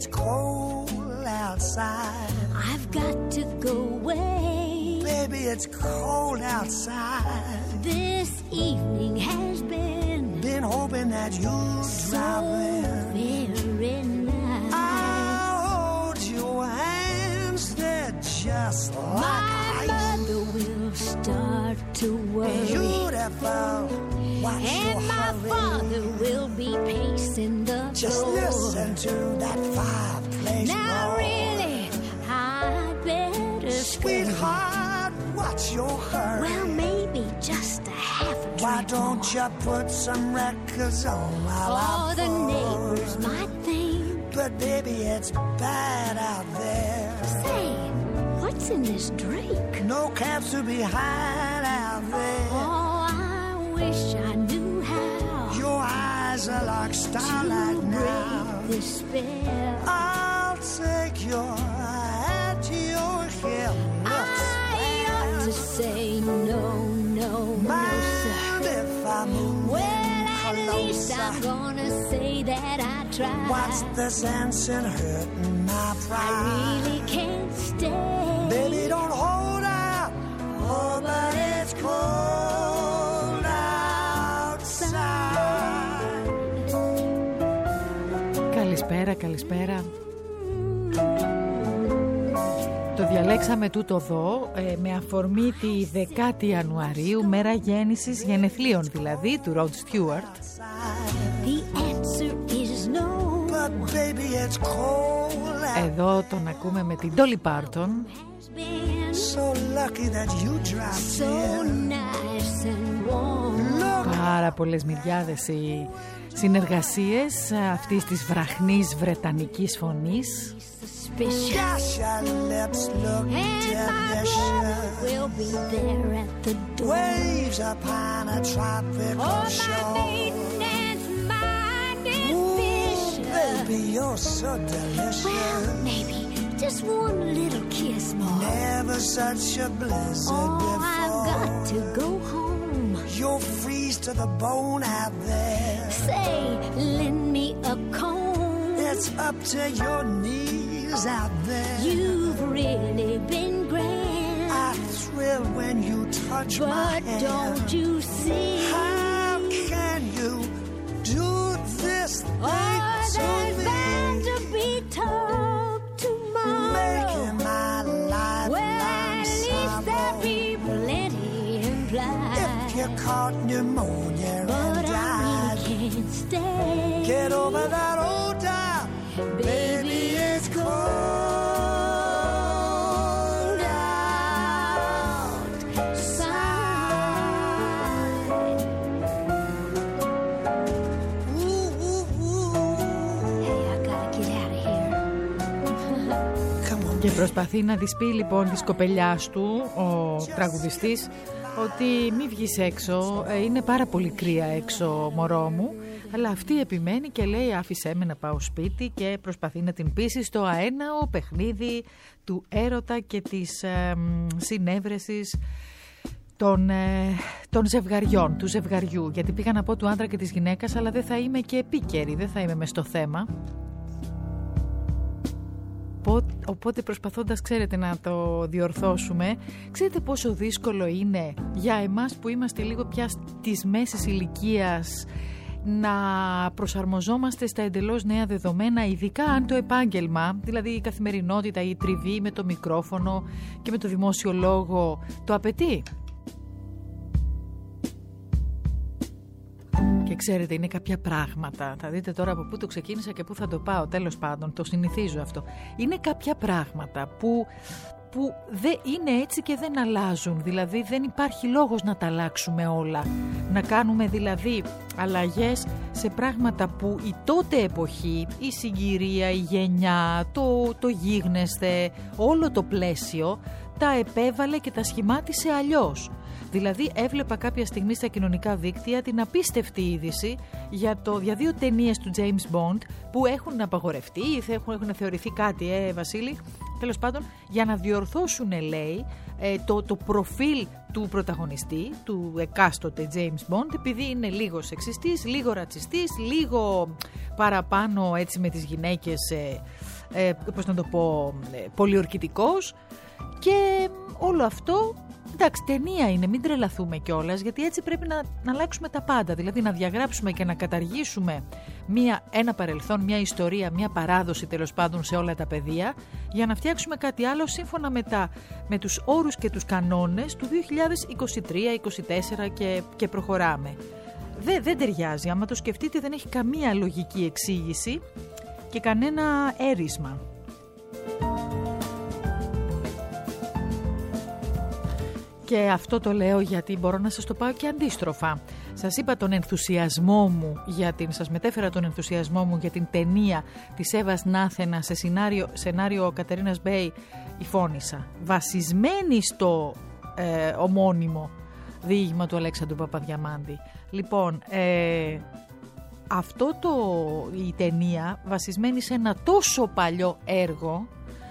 cold outside. I've got to go away. Baby, it's cold outside. This evening has been hoping that you'd drop in. Very nice. I'll hold your hands, they're just like my ice. mother will start to worry. Beautiful, watch and your my hurry. father will be pacing the Just floor. listen to that fireplace Now roar. really, I'd better Sweetheart, what's your hurry? Well, maybe just a half a drink. Why don't more. you put some records on while I Oh, the pour? neighbors might think. But baby, it's bad out there. Say, what's in this drink? No cabs to be had out there. Oh, I wish I knew how. Your eyes are like starlight to now. break this spell. I'll take your hat, your hair looks I ought to say no, no, no, sir. Mind if I move Well, at least closer? I'm gonna say that I tried. What's the sense in hurting my I pride? really can't stay. Baby, don't hold out. Oh, but it's cold outside. Καλησπέρα, καλησπέρα. Το διαλέξαμε τούτο εδώ με αφορμή τη 10η Ιανουαρίου, μέρα γέννησης, γενεθλίων δηλαδή, του Rod Stewart. Εδώ τον ακούμε με την Dolly Parton. Πάρα πολλές μυριάδες οι συνεργασίες αυτής της βραχνής βρετανικής φωνής. Gosh, your lips look delicious. We'll be there at the door. Waves upon a tropical shore. My maiden mind is vicious. Baby, you're so delicious. Well, maybe just one little kiss more. Never such a blizzard before. I've got to go home. You'll freeze to the bone out there. Say, lend me a comb. It's up to your knees out there. You've really been grand. I thrill when you touch my hand. But don't you see? How can you do this thing to there's me? bound to be talk tomorrow. Making my life Well, at least there'll be plenty implied. If you caught pneumonia and But I died, really can't stay. get over that old time. Baby, it's cold outside. Ooh, ooh, ooh. Hey, I gotta get out of here. Come on. Και προσπαθεί να της πει λοιπόν της κοπελιάς του, ο τραγουδιστής, ότι μη βγεις έξω, είναι πάρα πολύ κρύα έξω μωρό μου. Αλλά αυτή επιμένει και λέει άφησέ με να πάω σπίτι, και προσπαθεί να την πείσει στο αέναο παιχνίδι του έρωτα και της συνέβρεσης των ζευγαριών, του ζευγαριού. Γιατί πήγα να πω του άντρα και της γυναίκας, αλλά δεν θα είμαι και επίκαιρη, δεν θα είμαι μες στο θέμα. Οπότε προσπαθώντας, ξέρετε, να το διορθώσουμε, ξέρετε πόσο δύσκολο είναι για εμάς που είμαστε λίγο πια της μέσης ηλικίας να προσαρμοζόμαστε στα εντελώς νέα δεδομένα, ειδικά αν το επάγγελμα, δηλαδή η καθημερινότητα, η τριβή με το μικρόφωνο και με το δημόσιο λόγο το απαιτεί. Και ξέρετε, είναι κάποια πράγματα, θα δείτε τώρα από πού το ξεκίνησα και πού θα το πάω, τέλος πάντων, το συνηθίζω αυτό. Είναι κάποια πράγματα που δεν είναι έτσι και δεν αλλάζουν, δηλαδή δεν υπάρχει λόγος να τα αλλάξουμε όλα. Να κάνουμε δηλαδή αλλαγές σε πράγματα που η τότε εποχή, η συγκυρία, η γενιά, το γίγνεσθε, όλο το πλαίσιο τα επέβαλε και τα σχημάτισε αλλιώς. Δηλαδή έβλεπα κάποια στιγμή στα κοινωνικά δίκτυα την απίστευτη είδηση για 2 ταινίες του James Bond που έχουν απαγορευτεί ή έχουν θεωρηθεί κάτι, Βασίλη, τέλος πάντων, για να διορθώσουν, λέει, το προφίλ του πρωταγωνιστή, του εκάστοτε James Bond, επειδή είναι λίγο σεξιστής, λίγο ρατσιστής, λίγο παραπάνω έτσι με τις γυναίκες, πώς να το πω, πολιορκητικός, και όλο αυτό. Εντάξει, ταινία είναι, μην τρελαθούμε κιόλας, γιατί έτσι πρέπει να αλλάξουμε τα πάντα. Δηλαδή να διαγράψουμε και να καταργήσουμε ένα παρελθόν, μια ιστορία, μια παράδοση τέλος πάντων σε όλα τα πεδία, για να φτιάξουμε κάτι άλλο σύμφωνα με τους όρους και τους κανόνες του 2023-2024 και προχωράμε. Δεν ταιριάζει. Άμα το σκεφτείτε, δεν έχει καμία λογική εξήγηση και κανένα έρισμα. Και αυτό το λέω γιατί μπορώ να σας το πάω και αντίστροφα. Σας είπα τον ενθουσιασμό μου σας μετέφερα τον ενθουσιασμό μου για την ταινία της Εύας Νάθενα σε σενάριο Κατερίνας Μπέι, η Φώνισσα, βασισμένη στο ομώνυμο διήγημα του Αλέξανδρου Παπαδιαμάντη. Λοιπόν, η ταινία βασισμένη σε ένα τόσο παλιό έργο,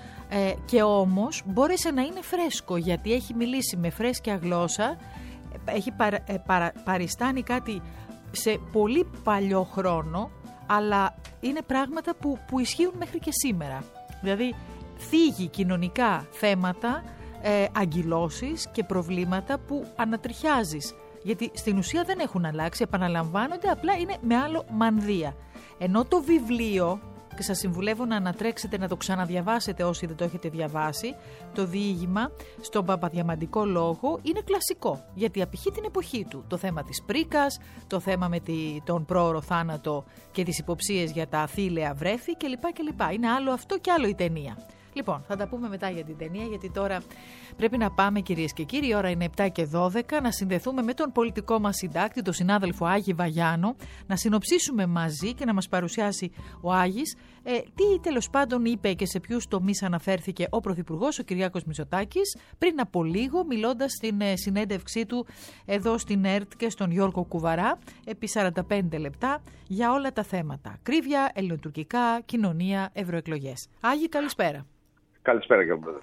και όμως μπόρεσε να είναι φρέσκο, γιατί έχει μιλήσει με φρέσκια γλώσσα, έχει παριστάνει κάτι σε πολύ παλιό χρόνο, αλλά είναι πράγματα που ισχύουν μέχρι και σήμερα. Δηλαδή θίγει κοινωνικά θέματα, αγκυλώσεις και προβλήματα που ανατριχιάζεις, γιατί στην ουσία δεν έχουν αλλάξει, επαναλαμβάνονται, απλά είναι με άλλο μανδύα. Ενώ το βιβλίο, και σας συμβουλεύω να ανατρέξετε να το ξαναδιαβάσετε όσοι δεν το έχετε διαβάσει, το διήγημα στον Παπαδιαμαντικό λόγο είναι κλασικό, γιατί απηχεί την εποχή του. Το θέμα της πρίκας, το θέμα με τον πρόωρο θάνατο και τις υποψίες για τα αθήλαια βρέφη κλπ. Είναι άλλο αυτό και άλλο η ταινία. Λοιπόν, θα τα πούμε μετά για την ταινία, γιατί τώρα πρέπει να πάμε, κυρίες και κύριοι. Η ώρα είναι 7 και 12, να συνδεθούμε με τον πολιτικό μας συντάκτη, τον συνάδελφο Άγη Βαγιάνο, να συνοψίσουμε μαζί και να μας παρουσιάσει ο Άγης τι τέλος πάντων είπε και σε ποιους τομείς αναφέρθηκε ο Πρωθυπουργός, ο Κυριάκος Μητσοτάκης, πριν από λίγο, μιλώντας στην συνέντευξή του εδώ στην ΕΡΤ και στον Γιώργο Κουβαρά, επί 45 λεπτά, για όλα τα θέματα. Ακρίβεια, ελληνοτουρκικά, κοινωνία, ευρωεκλογές. Άγη, καλησπέρα. Καλησπέρα κύριε Πρόεδρε.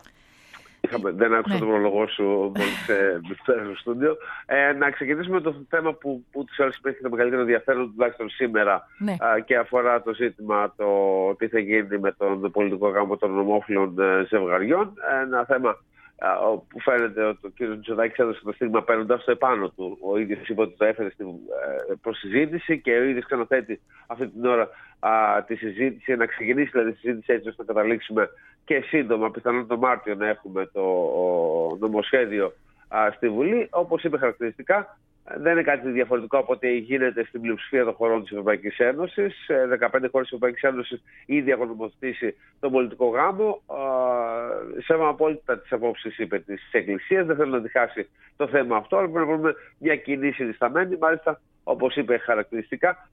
Δεν άκουσα τον προλογό σου μόλις πέρα στο στούντιο. Να ξεκινήσουμε με το θέμα που τις άλλες έχει το μεγαλύτερο ενδιαφέρον, τουλάχιστον σήμερα, και αφορά το ζήτημα το τι θα γίνει με τον πολιτικό γάμο των ομόφυλων ζευγαριών. Ένα θέμα που φαίνεται ότι ο κ. Μητσοτάκης έδωσε το στίγμα παίρνοντας το επάνω του. Ο ίδιος είπε ότι το έφερε στην προσυζήτηση και ο ίδιος ξαναθέτει αυτή την ώρα τη συζήτηση, να ξεκινήσει δηλαδή τη συζήτηση έτσι ώστε να καταλήξουμε και σύντομα, πιθανόν το Μάρτιο, να έχουμε το νομοσχέδιο στη Βουλή. Όπως είπε χαρακτηριστικά, δεν είναι κάτι διαφορετικό από ό,τι γίνεται στην πλειοψηφία των χωρών της Ευρωπαϊκής Ένωσης. 15 χώρες της Ευρωπαϊκής Ένωσης ήδη έχουν νομοθετήσει τον πολιτικό γάμο. Σέβομαι απόλυτα τις απόψεις, είπε, της Εκκλησίας. Δεν θέλω να διχάσει το θέμα αυτό, αλλά πρέπει να βρούμε μια κοινή συνισταμένη. Μάλιστα, όπως είπε χαρακτηριστικά,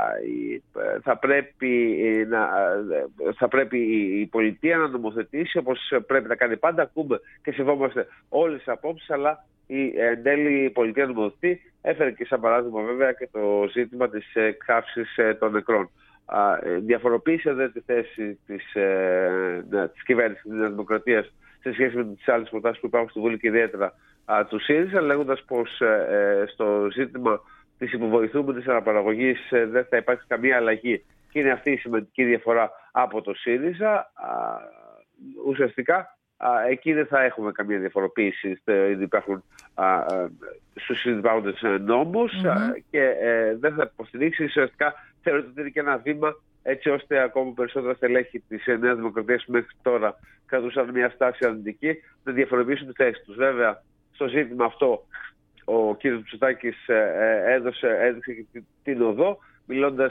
θα πρέπει η πολιτεία να νομοθετήσει όπως πρέπει να κάνει πάντα. Ακούμε και σεβόμαστε όλες τις απόψεις, αλλά εν τέλει η πολιτεία νομοθετεί. Έφερε και σαν παράδειγμα βέβαια και το ζήτημα της καύσης των νεκρών. Διαφοροποίησε δε τη θέση της κυβέρνησης της Νέας Δημοκρατίας σε σχέση με τις άλλες προτάσεις που υπάρχουν στη Βουλή και ιδιαίτερα του ΣΥΡΙΖΑ, λέγοντας πως στο ζήτημα της υποβοηθούμενης αναπαραγωγής δεν θα υπάρξει καμία αλλαγή, και είναι αυτή η σημαντική διαφορά από το ΣΥΡΙΖΑ. Ουσιαστικά εκεί δεν θα έχουμε καμία διαφοροποίηση στους υπάρχοντες νόμους, και δεν θα υποστηρίξει. Ουσιαστικά θεωρείται ότι είναι και ένα βήμα έτσι ώστε ακόμα περισσότερα στελέχη της Νέας Δημοκρατίας που μέχρι τώρα κρατούσαν μια στάση αρνητική να διαφοροποιήσουν τη θέση τους. Βέβαια, στο ζήτημα αυτό ο κ. Μητσοτάκης έδειξε και την οδό, μιλώντας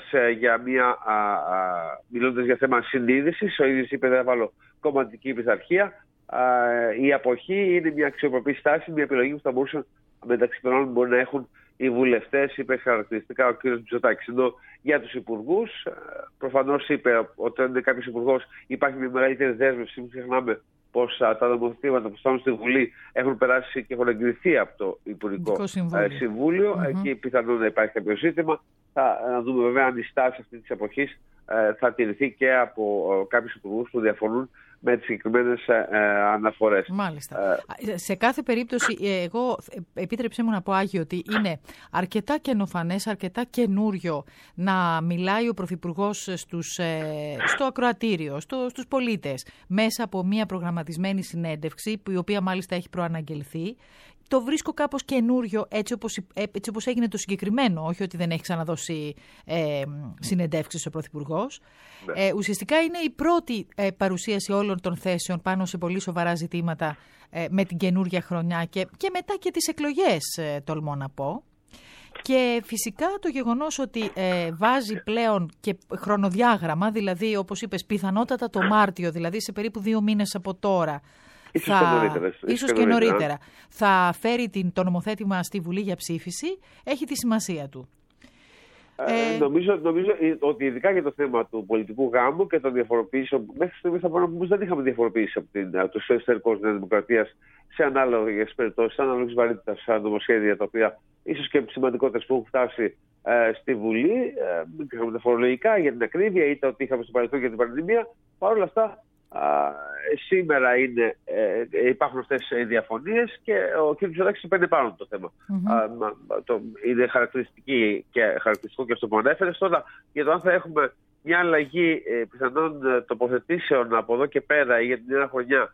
για θέμα συνείδησης. Ο ίδιος είπε: δεν θα βάλω κομματική πειθαρχία. Η αποχή είναι μια αξιοπρεπή στάση, μια επιλογή που θα μπορούσαν μεταξύ των άλλων μπορεί να έχουν οι βουλευτές, είπε χαρακτηριστικά ο κ. Μητσοτάκης. Ενώ για τους υπουργούς, προφανώς είπε ότι όταν είναι κάποιος υπουργός υπάρχει μια μεγαλύτερη δέσμευση. Μην ξεχνάμε πως τα νομοθετήματα που φτάνουν στη Βουλή έχουν περάσει και έχουν εγκριθεί από το Υπουργικό Συμβούλιο. Εκεί πιθανόν να υπάρχει κάποιο ζήτημα. Να δούμε βέβαια αν η στάση αυτή της εποχής θα τηρηθεί και από κάποιους υπουργούς που διαφωνούν με τις συγκεκριμένες αναφορές. Μάλιστα. Σε κάθε περίπτωση, εγώ επίτρεψέ μου να πω, Άγιο, ότι είναι αρκετά καινοφανές, αρκετά καινούριο να μιλάει ο Πρωθυπουργός στο ακροατήριο, στους πολίτες, μέσα από μια προγραμματισμένη συνέντευξη, η οποία μάλιστα έχει προαναγγελθεί. Το βρίσκω κάπως καινούριο έτσι όπως έγινε το συγκεκριμένο, όχι ότι δεν έχει ξαναδώσει συνεντεύξεις ο Πρωθυπουργός. Ναι. Ουσιαστικά είναι η πρώτη παρουσίαση όλων των θέσεων πάνω σε πολύ σοβαρά ζητήματα με την καινούργια χρονιά και μετά και τις εκλογές, τολμώ να πω. Και φυσικά το γεγονός ότι βάζει πλέον και χρονοδιάγραμμα, δηλαδή όπως είπες πιθανότατα το Μάρτιο, δηλαδή σε περίπου 2 μήνες από τώρα, ίσως και νωρίτερα, θα φέρει το νομοθέτημα στη Βουλή για ψήφιση, έχει τη σημασία του. Νομίζω ότι ειδικά για το θέμα του πολιτικού γάμου και των διαφοροποιήσεων, μέχρι στιγμής θα μπορούμε να δεν είχαμε διαφοροποίηση από το εσωτερικό της Δημοκρατίας σε ανάλογες περιπτώσεις, ανάλογης βαρύτητας νομοσχέδια, τα οποία ίσως και σημαντικότερες που έχουν φτάσει στη Βουλή. Είχαμε τα φορολογικά για την ακρίβεια, είτε ότι είχαμε στο παρελθόν για την πανδημία. Παρ' όλα αυτά, σήμερα υπάρχουν αυτές οι διαφωνίες και ο κ. Μητσοτάκης παίρνει πάνω το θέμα. Είναι χαρακτηριστικό και αυτό που ανέφερες. Τώρα, για το αν θα έχουμε μια αλλαγή πιθανών τοποθετήσεων από εδώ και πέρα για την νέα χρονιά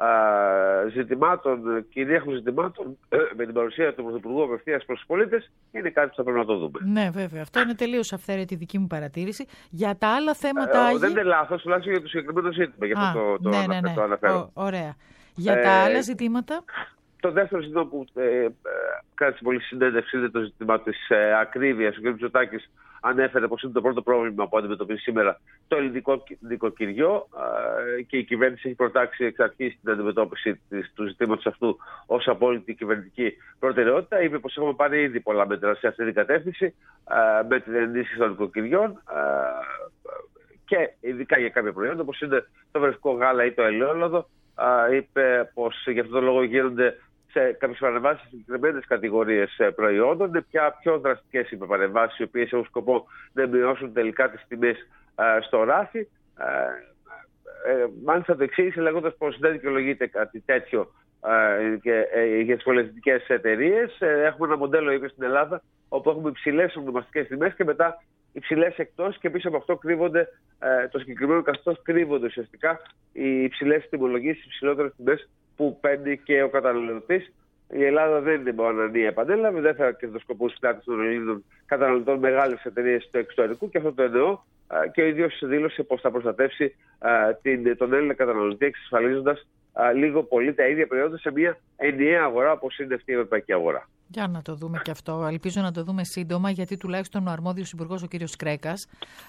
κυρίαρχων ζητημάτων με την παρουσία του Πρωθυπουργού απευθείας προς τους πολίτες, είναι κάτι που θα πρέπει να το δούμε. Ναι, βέβαια. Αυτό είναι τελείως αυθαίρετη η δική μου παρατήρηση. Για τα άλλα θέματα. Δεν είναι λάθος, τουλάχιστον για το συγκεκριμένο ζήτημα. Γι' αυτό το αναφέρω. Ωραία. Για τα άλλα ζητήματα. Το δεύτερο ζήτημα που κράτησε πολύ συνέντευξη είναι το ζήτημα της ακρίβειας. Ο κ. Μητσοτάκης ανέφερε πως είναι το πρώτο πρόβλημα που αντιμετωπίζει σήμερα το ελληνικό νοικοκυριό και η κυβέρνηση έχει προτάξει εξ αρχής την αντιμετώπιση του ζητήματος αυτού ως απόλυτη κυβερνητική προτεραιότητα. Είπε πως έχουμε πάρει ήδη πολλά μέτρα σε αυτή την κατεύθυνση με την ενίσχυση των νοικοκυριών και ειδικά για κάποια προϊόντα όπως είναι το βρεφικό γάλα ή το ελαιόλαδο. Είπε πως γι' αυτόν τον λόγο γίνονται σε κάποιες παρεμβάσεις σε συγκεκριμένες κατηγορίες προϊόντων. Είναι πια πιο δραστικές οι παρεμβάσεις, οι οποίες έχουν σκοπό να μειώσουν τελικά τις τιμές στο ράφι. Μάλιστα το εξήγησε λέγοντας πως δεν δικαιολογείται κάτι τέτοιο για τις πολυεθνικές εταιρείες. Έχουμε ένα μοντέλο, είπε, στην Ελλάδα, όπου έχουμε υψηλές ονομαστικές τιμές και μετά υψηλές εκτός και πίσω από αυτό κρύβονται, το συγκεκριμένο καθεστώς κρύβονται ουσιαστικά οι υψηλές τιμολογίες, οι υψηλότερες τιμές που παίρνει και ο καταναλωτής. Η Ελλάδα δεν είναι μονανία, επανέλαβε, δεν θα κερδοσκοπούσε πλάτη των Ελλήνων καταναλωτών μεγάλες εταιρείες του εξωτερικού και αυτό το εννοώ και ο ίδιος δήλωσε πως θα προστατεύσει τον Έλληνα καταναλωτή εξασφαλίζοντας λίγο πολύ τα ίδια προϊόντα σε μια ενιαία αγορά όπως είναι αυτή η ευρωπαϊκή αγορά. Για να το δούμε και αυτό. Ελπίζω να το δούμε σύντομα, γιατί τουλάχιστον ο αρμόδιος υπουργός, ο κύριος Κρέκας,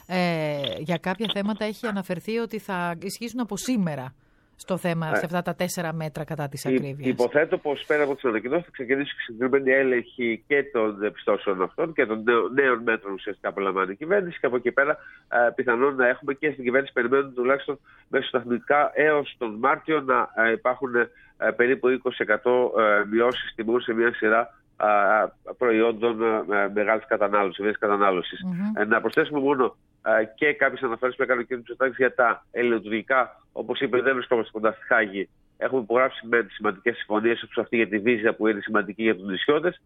για κάποια θέματα έχει αναφερθεί ότι θα ισχύσουν από σήμερα στο θέμα, σε αυτά τα 4 μέτρα κατά της ακρίβειας. Υποθέτω πως πέρα από τις ανακοινώσεις θα ξεκινήσει συγκεκριμένη έλεγχη και των πιστώσεων αυτών και των νέων μέτρων ουσιαστικά που λαμβάνει η κυβέρνηση και από εκεί πέρα πιθανόν να έχουμε και στην κυβέρνηση περιμένουν τουλάχιστον μεσοσταθμικά έως τον Μάρτιο να υπάρχουν περίπου 20% μειώσεις τιμών σε μια σειρά προϊόντων μεγάλης κατανάλωσης. Να προσθέσουμε μόνο και κάποιες αναφορές που έκανε ο κ. Μητσοτάκης για τα ελληνοτουρκικά. Όπως είπε, δεν βρισκόμαστε κοντά στη Χάγη. Έχουμε υπογράψει με σημαντικές συμφωνίες όπως αυτή για τη Βίζα που είναι σημαντική για τους νησιώτες.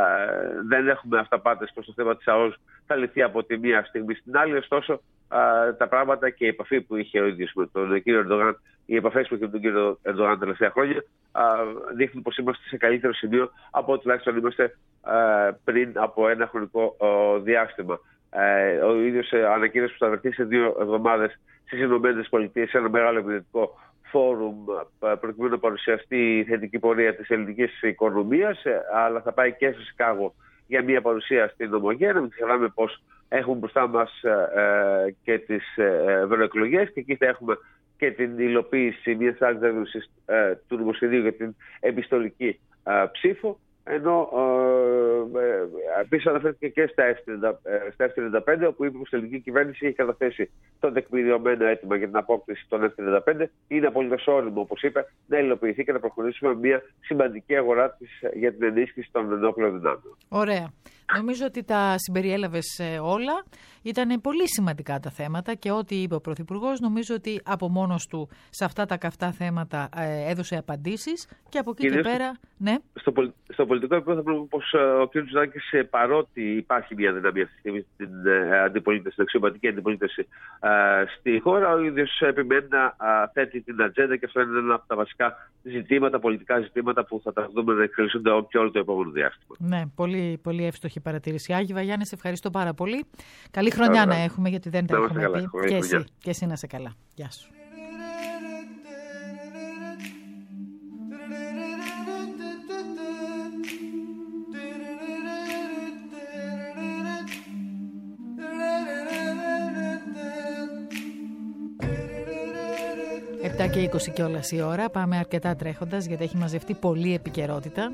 Δεν έχουμε αυταπάτες προς το θέμα της ΑΟΣ. Θα λυθεί από τη μία στιγμή στην άλλη. Ωστόσο, τα πράγματα και η επαφή που είχε ο ίδιος με τον κύριο Ερντογάν, οι επαφές που είχε με τον κύριο Ερντογάν τα τελευταία χρόνια, δείχνουν πως είμαστε σε καλύτερο σημείο από ό,τι τουλάχιστον είμαστε πριν από ένα χρονικό διάστημα. Ο ίδιος ανακοίνωσε πως θα βρεθεί σε 2 εβδομάδες στις ΗΠΑ σε ένα μεγάλο επενδυτικό φόρουμ προκειμένου να παρουσιαστεί η θετική πορεία της ελληνικής οικονομίας, αλλά θα πάει και στο Σικάγο για μια παρουσία στην Ομογένεια. Μην ξεχνάμε πως έχουμε μπροστά μας και τις ευρωεκλογές και εκεί θα έχουμε και την υλοποίηση μιας άλλης δέσμευσης του νομοσχεδίου για την επιστολική ψήφο. Ενώ επίσης αναφέρθηκε και στα F-35, όπου είπε πως η ελληνική κυβέρνηση έχει καταθέσει το τεκμηριωμένο αίτημα για την απόκτηση των F-35. Είναι απολύτως όριμο, όπως είπε, να υλοποιηθεί και να προχωρήσουμε μια σημαντική αγορά για την ενίσχυση των ενόπλων δυνάμεων. Ωραία. Νομίζω ότι τα συμπεριέλαβες όλα. Ήταν πολύ σημαντικά τα θέματα και ό,τι είπε ο Πρωθυπουργός, νομίζω ότι από μόνος του σε αυτά τα καυτά θέματα έδωσε απαντήσεις και από εκεί και πέρα. Ναι. Στο πολιτικό επίπεδο θα πούμε πως ο κ. Τζουδάκης, παρότι υπάρχει μια δυναμία αυτή τη στιγμή στην αντιπολίτευση, στην αξιωματική αντιπολίτευση στη χώρα, ο ίδιος επιμένει να θέτει την ατζέντα και αυτό είναι ένα από τα βασικά ζητήματα, πολιτικά ζητήματα που θα τα δούμε να εξελίσσονται και όλο το επόμενο διάστημα. Ναι, πολύ, πολύ εύστοχη παρατήρηση. Άγη Βαγιάννη, σε ευχαριστώ πάρα πολύ. Καλή χρονιά να έχουμε, γιατί δεν τα έχουμε πει. Και εσύ να σε καλά. Γεια σου. Και 20 κιόλας η ώρα. Πάμε αρκετά τρέχοντας γιατί έχει μαζευτεί πολλή επικαιρότητα.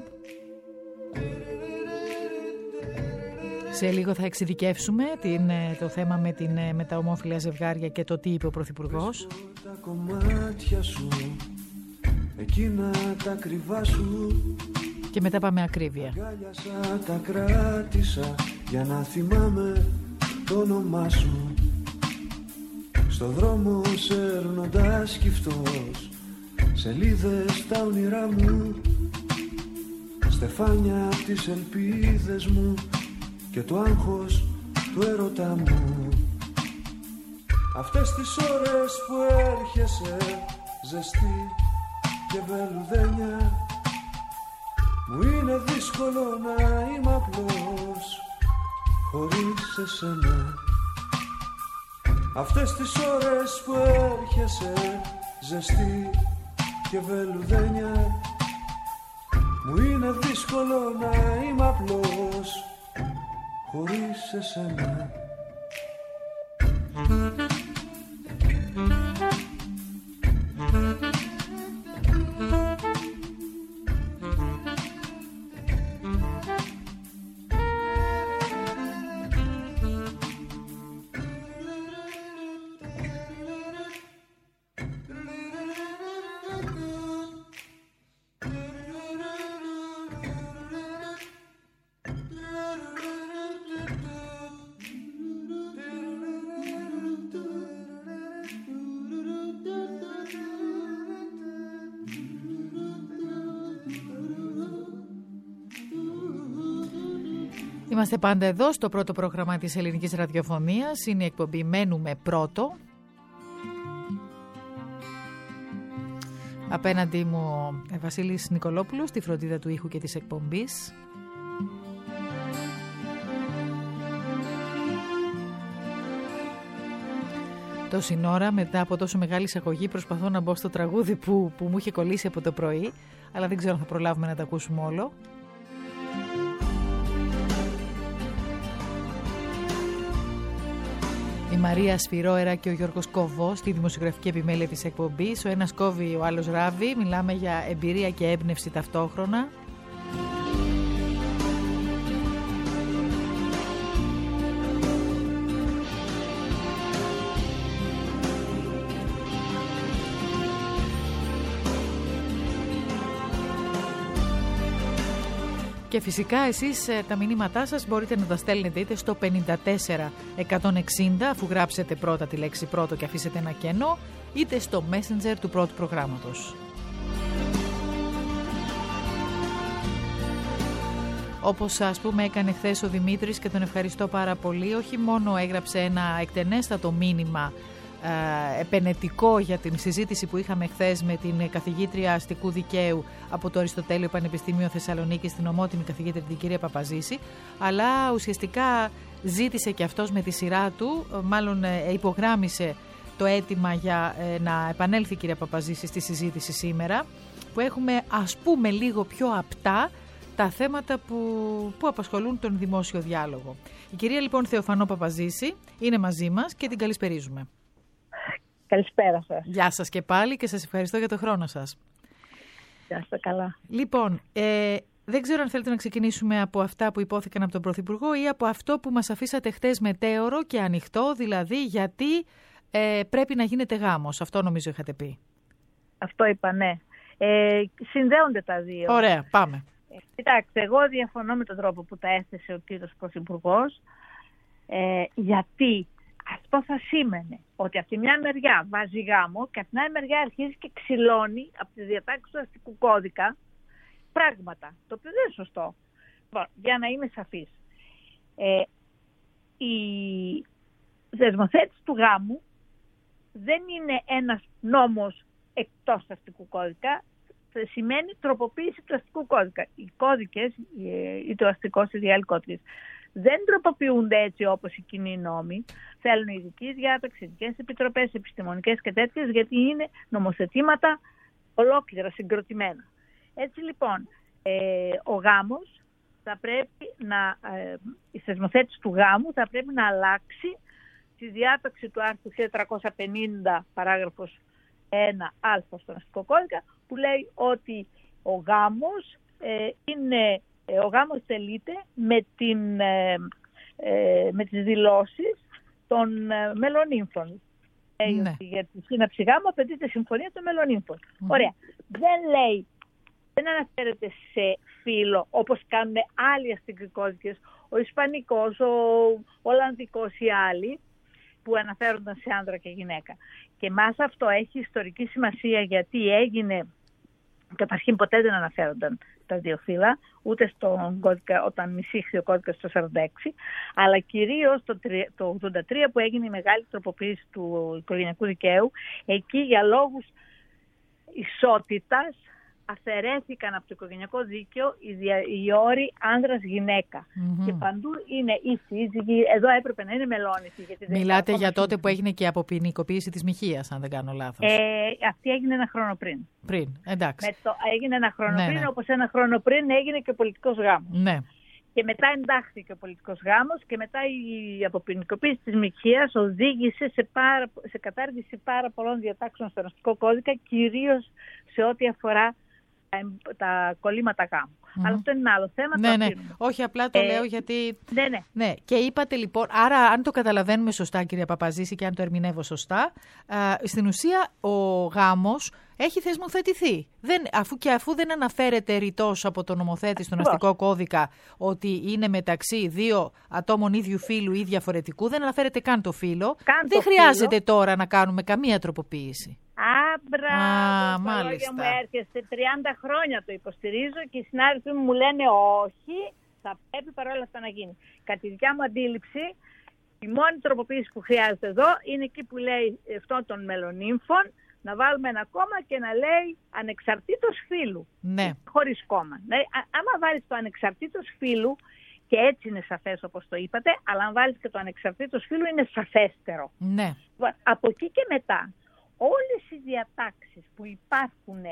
Σε λίγο θα εξειδικεύσουμε το θέμα με τα ομόφυλα ζευγάρια και το τι είπε ο Πρωθυπουργός. Τα κομμάτια σου, εκείνα τα κρυβά σου. Και μετά πάμε ακρίβεια. Τα κράτησα για να θυμάμαι το όνομά σου. Στο δρόμο σέρνοντας κυφτός σελίδες στα όνειρά μου, στεφάνια απ' τις ελπίδες μου και το άγχος του έρωτα μου. Αυτές τις ώρες που έρχεσαι ζεστή και βελουδένια, μου είναι δύσκολο να είμαι απλός χωρίς εσένα. Αυτές τις ώρες που έρχεσαι ζεστή και βελουδένια, μου είναι δύσκολο να είμαι απλός χωρίς εσένα. Είμαστε πάντα εδώ στο πρώτο πρόγραμμα της ελληνικής ραδιοφωνίας. Είναι η εκπομπή «Μένουμε πρώτο». Απέναντί μου Βασίλης Νικολόπουλος, στη φροντίδα του ήχου και της εκπομπής. Τόση ώρα, μετά από τόσο μεγάλη εισαγωγή, προσπαθώ να μπω στο τραγούδι που μου είχε κολλήσει από το πρωί, αλλά δεν ξέρω αν θα προλάβουμε να το ακούσουμε όλο. Η Μαρία Σφυρόερα και ο Γιώργος Κόβος στη δημοσιογραφική επιμέλεια της εκπομπής. Ο ένας κόβει, ο άλλος ράβει. Μιλάμε για εμπειρία και έμπνευση ταυτόχρονα. Και φυσικά εσείς τα μηνύματά σας μπορείτε να τα στέλνετε είτε στο 54160, αφού γράψετε πρώτα τη λέξη πρώτο και αφήσετε ένα κενό, είτε στο Messenger του πρώτου προγράμματος. Όπως ας πούμε έκανε χθες ο Δημήτρης και τον ευχαριστώ πάρα πολύ, όχι μόνο έγραψε ένα εκτενέστατο μήνυμα επενετικό για την συζήτηση που είχαμε χθες με την καθηγήτρια αστικού δικαίου από το Αριστοτέλειο Πανεπιστήμιο Θεσσαλονίκης, την ομότιμη καθηγήτρια την κυρία Παπαζήση, αλλά ουσιαστικά ζήτησε και αυτός με τη σειρά του, μάλλον υπογράμμισε το αίτημα για να επανέλθει η κυρία Παπαζήση στη συζήτηση σήμερα, που έχουμε ας πούμε λίγο πιο απτά τα θέματα που απασχολούν τον δημόσιο διάλογο. Η κυρία λοιπόν Θεοφανό Παπαζήση είναι μαζί μας και την καλησπερίζουμε. Καλησπέρα σας. Γεια σας και πάλι και σας ευχαριστώ για το χρόνο σας. Γεια σας, καλά. Λοιπόν, δεν ξέρω αν θέλετε να ξεκινήσουμε από αυτά που υπόθηκαν από τον Πρωθυπουργό ή από αυτό που μας αφήσατε χτες μετέωρο και ανοιχτό, δηλαδή γιατί πρέπει να γίνεται γάμος. Αυτό νομίζω είχατε πει. Αυτό είπα, ναι. Συνδέονται τα δύο. Ωραία, πάμε. Κοιτάξτε, εγώ διαφωνώ με τον τρόπο που τα έθεσε ο κύριος Πρωθυπουργός, γιατί αυτό θα σήμαινε ότι από τη μια μεριά βάζει γάμο και από την άλλη μεριά αρχίζει και ξυλώνει από τις διατάξεις του αστικού κώδικα πράγματα, το οποίο δεν είναι σωστό. Για να είμαι σαφής, η θεσμοθέτηση του γάμου δεν είναι ένας νόμος εκτός του αστικού κώδικα, σημαίνει τροποποίηση του αστικού κώδικα. Οι κώδικες, ή το αστικό ή άλλοι κώδικες, δεν τροποποιούνται έτσι όπως οι κοινοί νόμοι. Θέλουν ειδική διάταξη, ειδικές επιτροπές, επιστημονικές και τέτοιες, γιατί είναι νομοθετήματα ολόκληρα, συγκροτημένα. Έτσι λοιπόν, ο γάμος θα πρέπει η θεσμοθέτηση του γάμου θα πρέπει να αλλάξει τη διάταξη του άρθρου 1350 παράγραφος 1α στον αστικό κώδικα, που λέει ότι ο γάμος τελείται με τις δηλώσεις των μελονύμφων. Ναι. Για τη σύναψη γάμου απαιτείται συμφωνία των μελονύμφων. Ωραία. Δεν αναφέρεται σε φύλο όπως κάνουν άλλοι αστικοί κώδικες, ο Ισπανικός, ο Ολλανδικός ή άλλοι, που αναφέρονταν σε άνδρα και γυναίκα. Και εμάς αυτό έχει ιστορική σημασία, γιατί έγινε, καταρχήν ποτέ δεν αναφέρονταν τα δύο φύλλα, ούτε στον κώδικα όταν εισήχθη ο κώδικας το 1946, αλλά κυρίως το 1983 που έγινε η μεγάλη τροποποίηση του οικογενειακού δικαίου. Εκεί για λόγους ισότητας αφαιρέθηκαν από το οικογενειακό δίκαιο οι όροι άνδρας-γυναίκα. Και παντού είναι οι σύζυγοι, εδώ έπρεπε να είναι μελώνητοι. Μιλάτε για τότε που έγινε και η αποποινικοποίηση της μοιχείας, αν δεν κάνω λάθος. Αυτή έγινε ένα χρόνο πριν. Εντάξει. Έγινε ένα χρόνο πριν, όπως ένα χρόνο πριν έγινε και ο πολιτικός γάμος. Ναι. Και μετά εντάχθηκε ο πολιτικός γάμος και μετά η αποποινικοποίηση της μοιχείας οδήγησε σε κατάργηση πάρα πολλών διατάξεων στον αστικό κώδικα, κυρίως σε ό,τι αφορά τα κολλήματα γάμου. Αλλά αυτό είναι ένα άλλο θέμα. Ναι. Όχι, απλά το λέω γιατί... Ναι. Και είπατε λοιπόν, άρα αν το καταλαβαίνουμε σωστά, κυρία Παπαζήση, και αν το ερμηνεύω σωστά, στην ουσία ο γάμος έχει θεσμοθετηθεί. Αφού δεν αναφέρεται ρητός από τον νομοθέτη στον αστικό κώδικα ότι είναι μεταξύ δύο ατόμων ίδιου φύλου ή διαφορετικού, δεν αναφέρεται καν το φύλο, δεν χρειάζεται τώρα να κάνουμε καμία τροποποίηση. Μπράβο, τα λόγια μου έρχεστε. 30 χρόνια το υποστηρίζω και οι συνάδελφοι μου λένε όχι, θα πρέπει παρόλα αυτά να γίνει. Κατά τη δικιά μου αντίληψη, η μόνη τροποποίηση που χρειάζεται εδώ είναι εκεί που λέει αυτό των μελονύμφων, να βάλουμε ένα κόμμα και να λέει ανεξαρτήτως φύλου. Ναι. Χωρίς κόμμα. Άμα βάλεις το ανεξαρτήτως φύλου, και έτσι είναι σαφές όπως το είπατε, αλλά αν βάλεις και το ανεξαρτήτως φύλου είναι σαφέστερο. Ναι. Από εκεί και μετά, όλες οι διατάξεις που υπάρχουν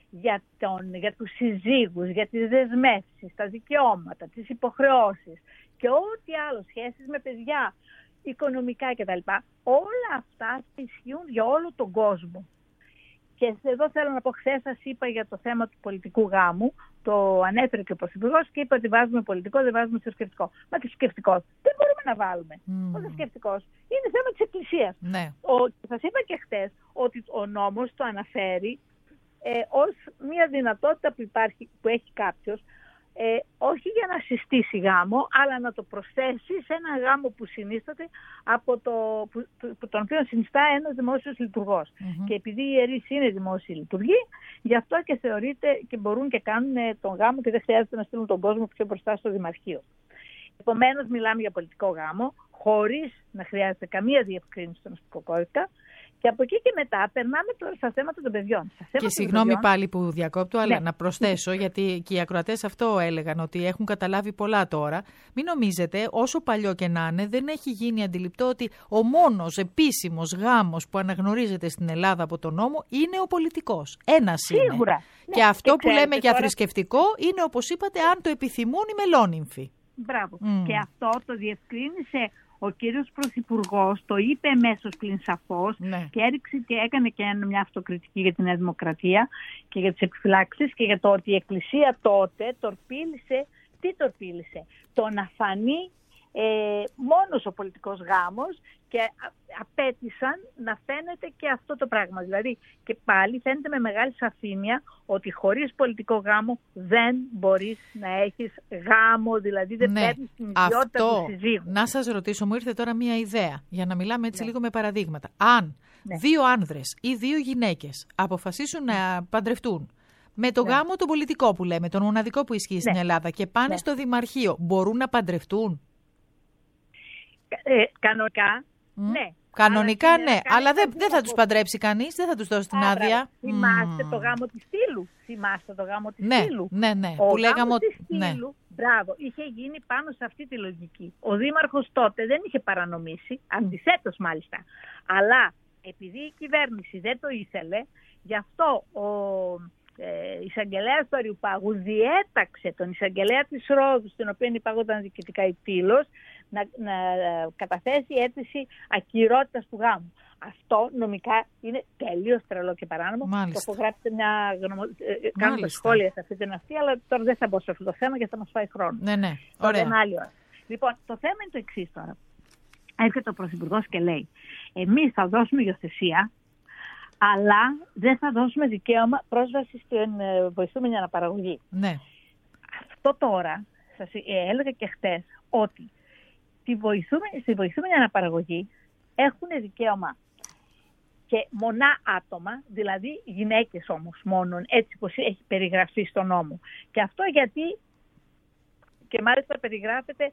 για τους συζύγους, για τις δεσμεύσεις, τα δικαιώματα, τις υποχρεώσεις και ό,τι άλλο, σχέσεις με παιδιά, οικονομικά κτλ. Όλα αυτά ισχύουν για όλο τον κόσμο. Και εδώ θέλω να πω, χθες σας είπα για το θέμα του πολιτικού γάμου, το ανέφερε και ο Πρωθυπουργός και είπε ότι βάζουμε πολιτικό, δεν βάζουμε θρησκευτικό. Μα θρησκευτικό δεν μπορούμε να βάλουμε. Ο θρησκευτικός είναι θέμα της Εκκλησίας. Ναι. Σας είπα και χθες ότι ο νόμος το αναφέρει ως μια δυνατότητα που έχει κάποιος, όχι για να συστήσει γάμο, αλλά να το προσθέσει σε ένα γάμο που συνίσταται από τον οποίο συνιστά ένας δημόσιος λειτουργός. Και επειδή οι ιερείς είναι δημόσιοι λειτουργοί, γι' αυτό και θεωρείται και μπορούν και κάνουν τον γάμο και δεν χρειάζεται να στείλουν τον κόσμο πιο μπροστά στο Δημαρχείο. Επομένως, μιλάμε για πολιτικό γάμο, χωρίς να χρειάζεται καμία διευκρίνηση στον αστικό κώδικα. Και από εκεί και μετά περνάμε τώρα στα θέματα των παιδιών. Και συγγνώμη πάλι που διακόπτω, αλλά να προσθέσω, γιατί και οι ακροατές αυτό έλεγαν, ότι έχουν καταλάβει πολλά τώρα. Μην νομίζετε, όσο παλιό και να είναι, δεν έχει γίνει αντιληπτό ότι ο μόνος επίσημος γάμος που αναγνωρίζεται στην Ελλάδα από τον νόμο είναι ο πολιτικός. Ένας Σίγουρα. είναι. Και αυτό που λέμε για θρησκευτικό είναι, όπως είπατε, αν το επιθυμούν οι μελόνυμφοι. Μπράβο. Και αυτό το διευκρίνησε ο κύριος Πρωθυπουργός, το είπε εμέσως πλην σαφώς, και έριξε και έκανε και μια αυτοκριτική για τη Νέα Δημοκρατία και για τις επιφυλάξεις και για το ότι η Εκκλησία τότε τορπίλησε. Τι τορπίλησε? Το να φανεί μόνος ο πολιτικός γάμος και απέτησαν να φαίνεται και αυτό το πράγμα. Δηλαδή και πάλι φαίνεται με μεγάλη σαφήνεια ότι χωρίς πολιτικό γάμο δεν μπορείς να έχεις γάμο, δηλαδή δεν παίρνεις την ιδιότητα του συζύγου. Να σας ρωτήσω, μου ήρθε τώρα μία ιδέα για να μιλάμε έτσι λίγο με παραδείγματα. Αν δύο άνδρες ή δύο γυναίκες αποφασίσουν να παντρευτούν με το γάμο τον πολιτικό που λέμε, τον μοναδικό που ισχύει στην Ελλάδα και πάνε στο Δημαρχείο, μπορούν να παντρευτούν? Κανονικά, ναι. Κανονικά, ναι. Αλλά δεν θα τους παντρέψει κανείς, δεν θα τους δώσει την άδεια. Θυμάστε το γάμο της Στήλου. Ναι. Ο που λέγαμε της Στήλου, μπράβο, είχε γίνει πάνω σε αυτή τη λογική. Ο Δήμαρχος τότε δεν είχε παρανομήσει, αντιθέτως μάλιστα. Αλλά επειδή η κυβέρνηση δεν το ήθελε, γι' αυτό ο εισαγγελέας του Αριουπάγου διέταξε τον εισαγγελέα της Ρόδου, στην οποία υπάγονταν διοικητικά η Τήλος, να καταθέσει αίτηση ακυρότητας του γάμου. Αυτό νομικά είναι τελείως τρελό και παράνομο. Το έχω γράψει κάνοντα σχόλια σε αυτή την αυτή, αλλά τώρα δεν θα μπω σε αυτό το θέμα γιατί θα μας φάει χρόνο. Ναι. Ωραία. Λοιπόν, το θέμα είναι το εξής τώρα. Έρχεται ο Πρωθυπουργός και λέει, εμείς θα δώσουμε υιοθεσία, αλλά δεν θα δώσουμε δικαίωμα πρόσβαση στην βοηθούμενη αναπαραγωγή. Ναι. Αυτό τώρα, σας έλεγα και χτες, ότι στη βοηθούμενη αναπαραγωγή έχουν δικαίωμα και μονά άτομα, δηλαδή γυναίκες όμως μόνον, έτσι πως έχει περιγραφεί στο νόμο. Και αυτό γιατί, και μάλιστα περιγράφεται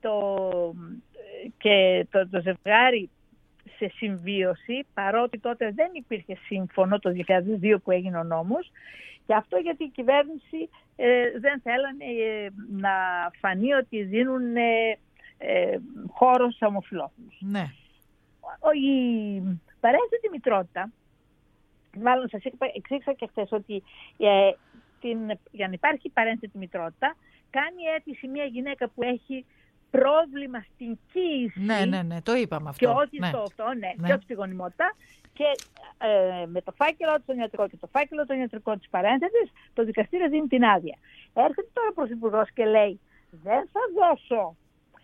το ζευγάρι σε συμβίωση, παρότι τότε δεν υπήρχε σύμφωνο το 2002 που έγινε ο νόμος, και αυτό γιατί η κυβέρνηση δεν θέλανε να φανεί ότι δίνουν χώρο σε ομοφυλόφιλους. Ναι. Η παρένθετη μητρότητα, μάλλον σας εξήγησα και χθες ότι για να υπάρχει παρένθετη μητρότητα κάνει αίτηση μια γυναίκα που έχει πρόβλημα στην κοίηση. Ναι, το είπαμε αυτό. Και όχι στο αυτό, και όχι στη γονιμότητα. Και με το φάκελο των ιατρικών και το φάκελο των ιατρικών της παρένθεσης, το δικαστήριο δίνει την άδεια. Έρχεται τώρα ο Πρωθυπουργός και λέει, δεν θα δώσω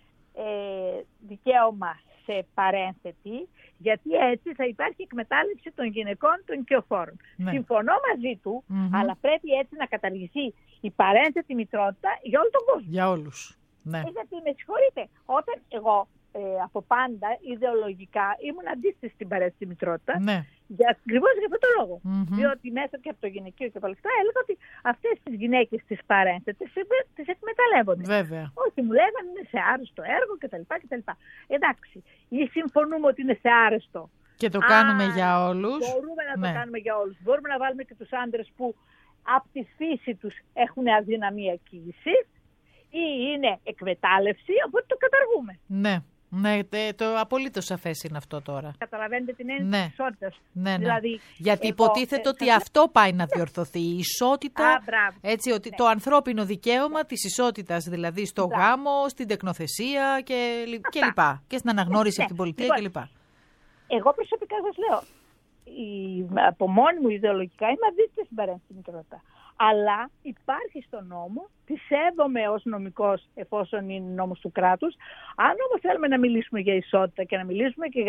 δικαίωμα σε παρένθετη, γιατί έτσι θα υπάρχει εκμετάλλευση των γυναικών των οικειοφόρων. Ναι. Συμφωνώ μαζί του, αλλά πρέπει έτσι να καταργηθεί η παρένθετη μητρότητα για όλο τον κόσμο. Για όλους. Ναι. Γιατί με συγχωρείτε, όταν εγώ από πάντα ιδεολογικά ήμουν αντίθετη στην παρένθετη μητρότητα, ακριβώς για αυτόν τον λόγο. Διότι μέσα και από το γυναικείο και από όλα αυτά έλεγα ότι αυτές τις γυναίκες τις παρένθετες τις εκμεταλλεύονται. Βέβαια. Όχι, μου λέγανε είναι σε άρεστο έργο κτλ. Εντάξει, ή συμφωνούμε ότι είναι σε άρεστο. Και το κάνουμε για όλους. Μπορούμε να το κάνουμε για όλους. Μπορούμε να βάλουμε και τους άντρες που από τη φύση τους έχουν αδυναμία κοίησης ή είναι εκμετάλλευση, οπότε το καταργούμε. Ναι, το απολύτως σαφές είναι αυτό τώρα. Καταλαβαίνετε την έννοια της ισότητας. Ναι. Δηλαδή, γιατί υποτίθεται ότι αυτό πάει να διορθωθεί. Η ισότητα, έτσι, ότι το ανθρώπινο δικαίωμα της ισότητας, δηλαδή στο γάμο, στην τεκνοθεσία κλπ. Και στην αναγνώριση από την πολιτεία κλπ. Εγώ προσωπικά σας λέω, από μόνη μου ιδεολογικά είμαι αντίθετη στην παρένθετη μητρότητα. Αλλά υπάρχει στο νόμο, τη σέβομαι ως νομικός εφόσον είναι νόμος του κράτους. Αν όμως θέλουμε να μιλήσουμε για ισότητα και να μιλήσουμε και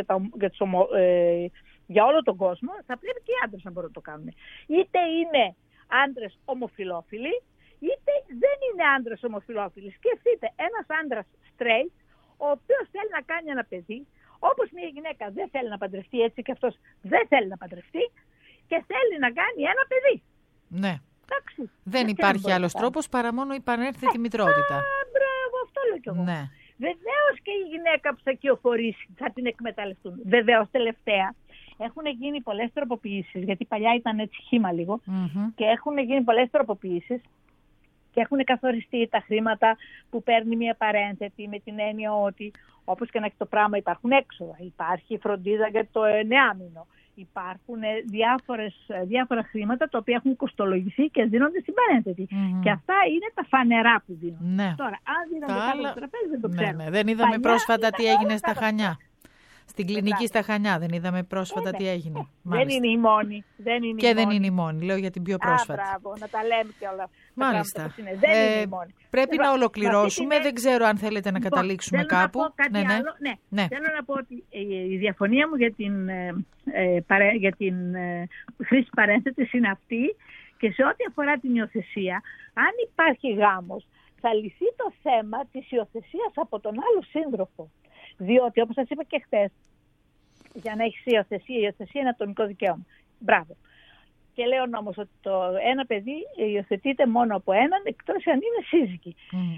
για όλο τον κόσμο, θα πρέπει και οι άντρες να μπορούν να το κάνουν. Είτε είναι άντρες ομοφυλόφιλοι, είτε δεν είναι άντρες ομοφυλόφιλοι. Σκεφτείτε, ένας άντρας straight, ο οποίος θέλει να κάνει ένα παιδί, όπως μια γυναίκα δεν θέλει να παντρευτεί, έτσι και αυτός δεν θέλει να παντρευτεί και θέλει να κάνει ένα παιδί. Ναι. Δεν υπάρχει άλλος τρόπος παρά μόνο η παρένθετη μητρότητα. Μπράβο, αυτό λέω κι εγώ. Ναι. Βεβαίως και η γυναίκα που θα κυοφορήσει θα την εκμεταλλευτούν. Βεβαίως τελευταία έχουν γίνει πολλές τροποποιήσεις, γιατί παλιά ήταν έτσι χύμα λίγο, και έχουν γίνει πολλές τροποποιήσεις και έχουν καθοριστεί τα χρήματα που παίρνει μια παρένθετη, με την έννοια ότι όπως και να έχει το πράγμα υπάρχουν έξοδα. Υπάρχει φροντίδα για το 9 μήνο. Υπάρχουν διάφορα χρήματα τα οποία έχουν κοστολογηθεί και δίνονται στην παρένθετη. Και αυτά είναι τα φανερά που δίνουν. Τώρα, αν δίνονται κάτω από το τραπέζι, δεν το ξέρω. Δεν είδαμε πρόσφατα τι έγινε στα Χανιά. Στην κλινική στα Χανιά δεν είδαμε πρόσφατα τι έγινε. Δεν είναι η μόνη. Δεν είναι η μόνη. Λέω για την πιο πρόσφατη. Μπράβο, να τα λέμε και όλα. Μάλιστα. Δεν είναι η μόνη. Πρέπει να ολοκληρώσουμε. Δεν ξέρω αν θέλετε να καταλήξουμε κάπου. Να πω κάτι άλλο. Ναι. Θέλω να πω ότι η διαφωνία μου για την χρήση παρένθετης είναι αυτή, και σε ό,τι αφορά την υιοθεσία, αν υπάρχει γάμος, θα λυθεί το θέμα της υιοθεσίας από τον άλλο σύντροφο. Διότι, όπως σας είπα και χθες, για να έχεις υιοθεσία, η υιοθεσία είναι ατομικό δικαίωμα. Μπράβο. Και λέει ο νόμος ότι το ένα παιδί υιοθετείται μόνο από έναν, εκτός αν είναι σύζυγοι.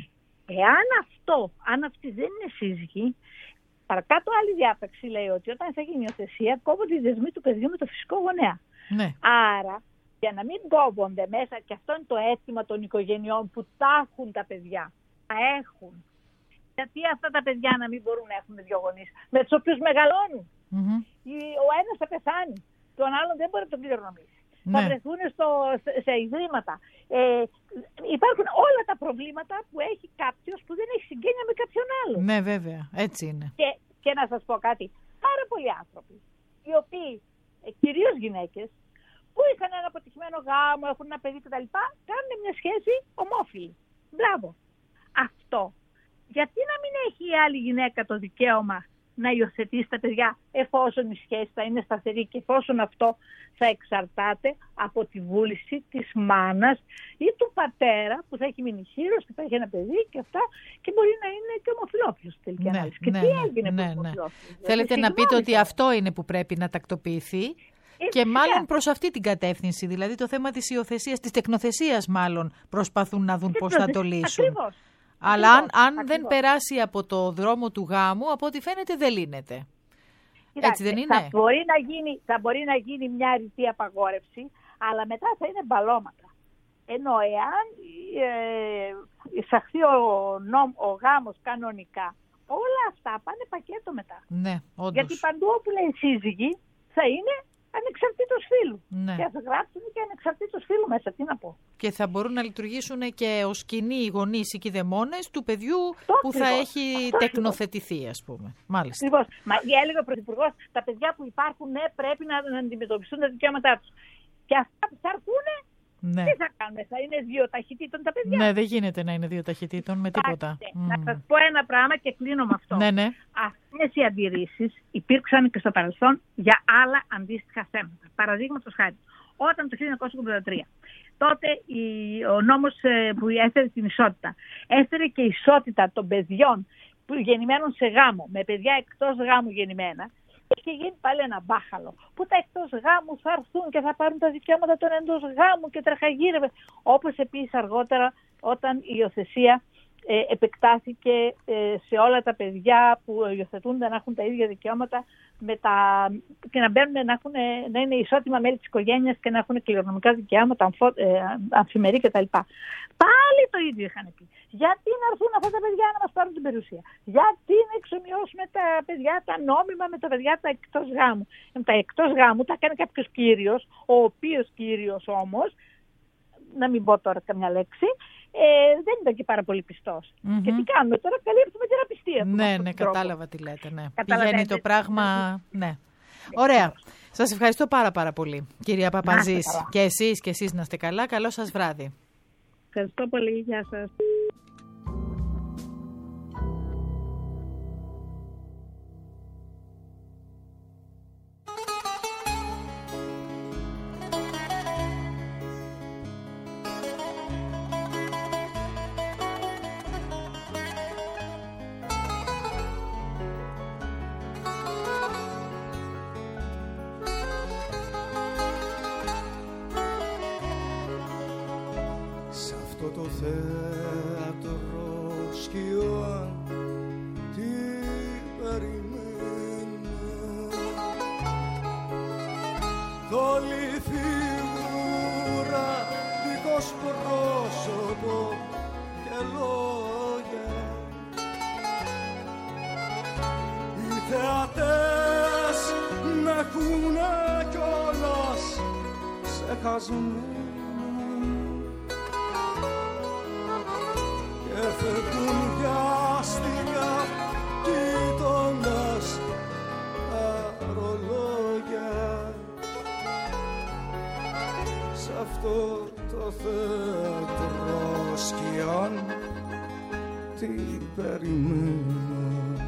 Αν αυτοί δεν είναι σύζυγοι, παρακάτω άλλη διάταξη λέει ότι όταν θα γίνει υιοθεσία, κόβονται οι δεσμοί του παιδιού με το φυσικό γονέα. Ναι. Άρα, για να μην κόβονται μέσα, και αυτό είναι το αίτημα των οικογενειών που τα έχουν τα παιδιά. Τα έχουν. Γιατί αυτά τα παιδιά να μην μπορούν να έχουν δύο γονείς, με τους οποίους μεγαλώνουν. Ο ένας θα πεθάνει, τον άλλον δεν μπορεί να τον κληρονομήσει. Θα βρεθούν σε ιδρύματα. Υπάρχουν όλα τα προβλήματα που έχει κάποιος που δεν έχει συγγένεια με κάποιον άλλο. Ναι, βέβαια. Έτσι είναι. Και να σας πω κάτι. Πάρα πολλοί άνθρωποι, οι οποίοι, κυρίως γυναίκες, που είχαν ένα αποτυχημένο γάμο, έχουν ένα παιδί κτλ., κάνουν μια σχέση ομόφυλη. Μπράβο. Αυτό. Γιατί να μην έχει η άλλη γυναίκα το δικαίωμα να υιοθετήσει τα παιδιά, εφόσον η σχέση θα είναι σταθερή και εφόσον αυτό θα εξαρτάται από τη βούληση της μάνας ή του πατέρα που θα έχει μείνει χείρος και θα έχει ένα παιδί και αυτά, και μπορεί να είναι και ομοφυλόφιλος στην τελική ανάλυση. Και τι έγινε με ομοφυλόφιλος. Θέλετε να πείτε ότι αυτό είναι που πρέπει να τακτοποιηθεί? Και μάλλον προς αυτή την κατεύθυνση, δηλαδή το θέμα της υιοθεσίας, της τεκνοθεσίας μάλλον, προσπαθούν να δουν πώς θα το λύσουν. Ακριβώς. Αλλά αν δεν περάσει από το δρόμο του γάμου, από ό,τι φαίνεται δεν λύνεται. Έτσι δεν είναι? Θα μπορεί να γίνει μια ρητή απαγόρευση, αλλά μετά θα είναι μπαλώματα. Ενώ εάν εισαχθεί ο γάμος κανονικά, όλα αυτά πάνε πακέτο μετά. Ναι, όντως. Γιατί παντού όπου λέει σύζυγοι θα είναι ανεξαρτήτως φύλου. Ναι. Και θα γράψουν και ανεξαρτήτως φύλου μέσα. Τι να πω. Και θα μπορούν να λειτουργήσουν και ως κοινοί οι γονείς ή κηδεμόνες του παιδιού που θα έχει τεκνοθετηθεί, ας πούμε. Μάλιστα. Ακριβώς. Μα έλεγε ο Πρωθυπουργός, τα παιδιά που υπάρχουν, ναι, πρέπει να αντιμετωπιστούν τα δικαιώματά τους. Και αυτά που θα έρθουν, ναι, τι θα κάνουμε, θα είναι δύο ταχυτήτων τα παιδιά? Ναι, δεν γίνεται να είναι δύο ταχυτήτων με τίποτα. Να σας πω ένα πράγμα και κλείνω με αυτό. Ναι. Αυτές οι αντιρρήσεις υπήρξαν και στο παρελθόν για άλλα αντίστοιχα θέματα. Παραδείγματος χάρη, όταν το 1983, τότε ο νόμος που έφερε την ισότητα, έφερε και ισότητα των παιδιών που γεννημένων σε γάμο, με παιδιά εκτός γάμου γεννημένα. Είχε γίνει πάλι ένα μπάχαλο που τα εκτός γάμου θα έρθουν και θα πάρουν τα δικαιώματα των εντός γάμου και τραχαγύρευε. Όπως επίσης αργότερα όταν η υιοθεσία επεκτάθηκε σε όλα τα παιδιά που υιοθετούνται να έχουν τα ίδια δικαιώματα και να μπαίνουν να είναι ισότιμα μέλη της οικογένειας και να έχουν κληρονομικά δικαιώματα, αμφιμερή κτλ. Πάλι το ίδιο είχαν πει. Γιατί να έρθουν αυτά τα παιδιά να μας πάρουν την περιουσία? Γιατί να εξομοιώσουμε τα παιδιά τα νόμιμα με τα παιδιά τα εκτός γάμου? Τα εκτός γάμου τα κάνει κάποιος κύριος, ο οποίος κύριος όμως, να μην πω τώρα καμιά λέξη, δεν ήταν και πάρα πολύ πιστός. Και τι κάνουμε τώρα? Καλύπτουμε την απιστία του. Ναι, κατάλαβα τι λέτε. Ναι. Πηγαίνει το πράγμα. Ναι. Ωραία. Σας ευχαριστώ πάρα πολύ, κυρία Παπαζής. Και εσείς να είστε καλά. Καλό σας βράδυ. Ευχαριστώ πολύ. Γεια σας. Το θέατρο σκιών τι περιμένω, θολή φιγούρα δίχως πρόσωπο και λόγια, οι θεατές να έχουνε κιόλας ξεχασμένοι και φεύγουν βιάστηκα κοιτώντας αυτό το θέατρο σκιών τι περιμένω.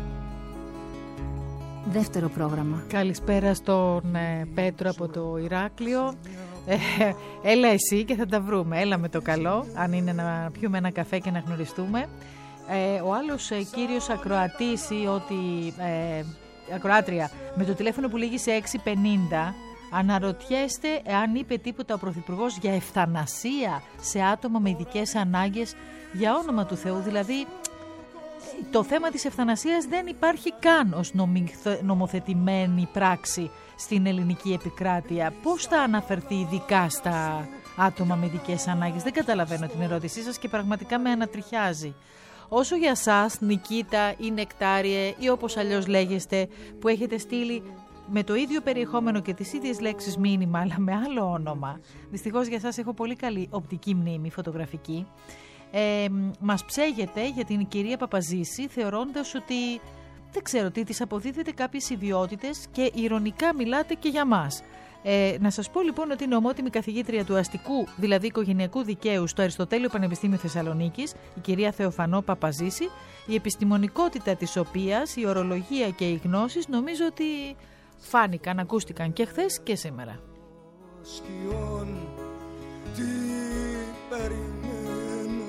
Δεύτερο πρόγραμμα. Καλησπέρα στον Πέτρο από το Ηράκλειο. Έλα εσύ και θα τα βρούμε. Έλα με το καλό, αν είναι να πιούμε ένα καφέ και να γνωριστούμε. Ο άλλος κύριος ακροατής ή ακροάτρια με το τηλέφωνο που λήγει σε 650 αναρωτιέστε εάν είπε τίποτα ο Πρωθυπουργός για ευθανασία σε άτομα με ειδικές ανάγκες, για όνομα του Θεού. Δηλαδή το θέμα της ευθανασίας δεν υπάρχει καν ως νομοθετημένη πράξη στην ελληνική επικράτεια. Πώς θα αναφερθεί ειδικά στα άτομα με ειδικές ανάγκες? Δεν καταλαβαίνω την ερώτησή σας και πραγματικά με ανατριχιάζει. Όσο για σας, Νικήτα ή Νεκτάριε ή όπως αλλιώς λέγεστε, που έχετε στείλει με το ίδιο περιεχόμενο και τις ίδιες λέξεις μήνυμα, αλλά με άλλο όνομα. Δυστυχώς για σας έχω πολύ καλή οπτική μνήμη, φωτογραφική. Μας ψέγεται για την κυρία Παπαζήση, θεωρώντας ότι, δεν ξέρω τι, της αποδίδεται κάποιες ιδιότητες και ειρωνικά μιλάτε και για μας. Να σας πω λοιπόν ότι είναι ομότιμη καθηγήτρια του αστικού, δηλαδή οικογενειακού δικαίου στο Αριστοτέλειο Πανεπιστήμιο Θεσσαλονίκης, η κυρία Θεοφανό Παπαζήση, η επιστημονικότητα της οποίας, η ορολογία και οι γνώσεις νομίζω ότι φάνηκαν, ακούστηκαν και χθες και σήμερα. Σκιών, τι περιμένω.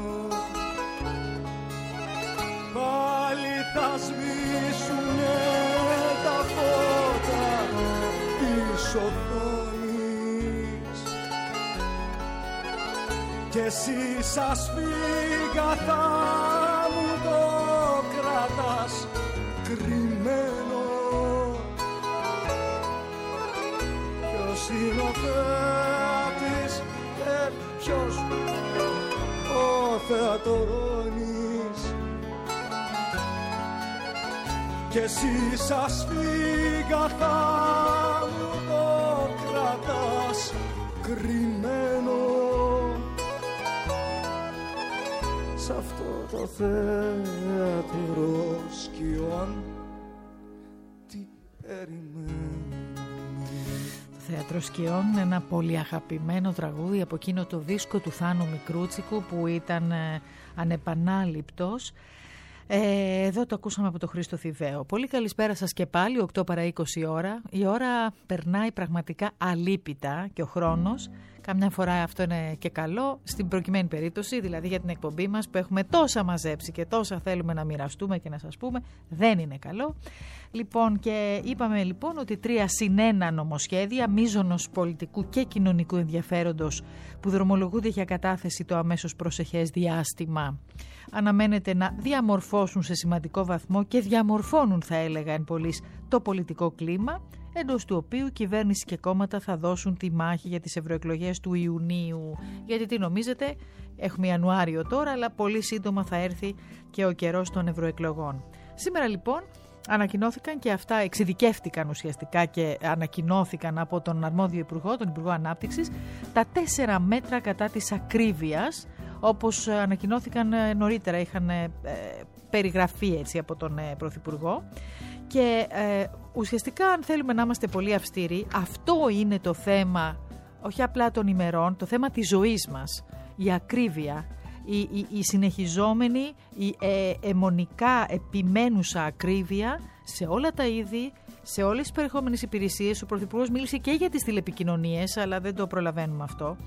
Πάλι θα σβήσουνε τα φώτα της οθόνης κι εσύ σας φύγα θα μου το κρατάς κρυμμένο. Ποιος είναι ο θεάτης και ποιος ο θεατρώνης κι εσύ σας φύγα θα μου το κρατάς κρυμμένο σ' αυτό το θέατρο σκιών τι περιμένω. Θέατρο Σκιών, ένα πολύ αγαπημένο τραγούδι από εκείνο το δίσκο του Θάνου Μικρούτσικου που ήταν ανεπανάληπτος. Εδώ το ακούσαμε από τον Χρήστο Θηβαίο. Πολύ καλησπέρα σας και πάλι, 8 παρά 20 ώρα. Η ώρα περνάει πραγματικά αλίπητα και ο χρόνος. Καμιά φορά αυτό είναι και καλό, στην προκειμένη περίπτωση, δηλαδή για την εκπομπή μας που έχουμε τόσα μαζέψει και τόσα θέλουμε να μοιραστούμε και να σας πούμε, δεν είναι καλό. Λοιπόν, και είπαμε λοιπόν ότι 3+1 νομοσχέδια μείζωνος πολιτικού και κοινωνικού ενδιαφέροντος που δρομολογούνται για κατάθεση το αμέσως προσεχές διάστημα αναμένεται να διαμορφώσουν σε σημαντικό βαθμό και διαμορφώνουν, θα έλεγα εν πολλοίς, το πολιτικό κλίμα, εντός του οποίου κυβέρνηση και κόμματα θα δώσουν τη μάχη για τις ευρωεκλογές του Ιουνίου. Γιατί τι νομίζετε, έχουμε Ιανουάριο τώρα, αλλά πολύ σύντομα θα έρθει και ο καιρός των ευρωεκλογών. Σήμερα λοιπόν ανακοινώθηκαν και αυτά, εξειδικεύτηκαν ουσιαστικά και ανακοινώθηκαν από τον αρμόδιο υπουργό, τον Υπουργό Ανάπτυξης, τα 4 μέτρα κατά της ακρίβειας, όπως ανακοινώθηκαν νωρίτερα, είχαν περιγραφεί έτσι από τον Πρωθυπουργό. Και ουσιαστικά, αν θέλουμε να είμαστε πολύ αυστηροί, αυτό είναι το θέμα, όχι απλά των ημερών, το θέμα της ζωής μας, η ακρίβεια, η συνεχιζόμενη, η αιμονικά επιμένουσα ακρίβεια σε όλα τα είδη, σε όλες τις περιεχόμενες υπηρεσίες. Ο Πρωθυπουργός μίλησε και για τις τηλεπικοινωνίες, αλλά δεν το προλαβαίνουμε αυτό.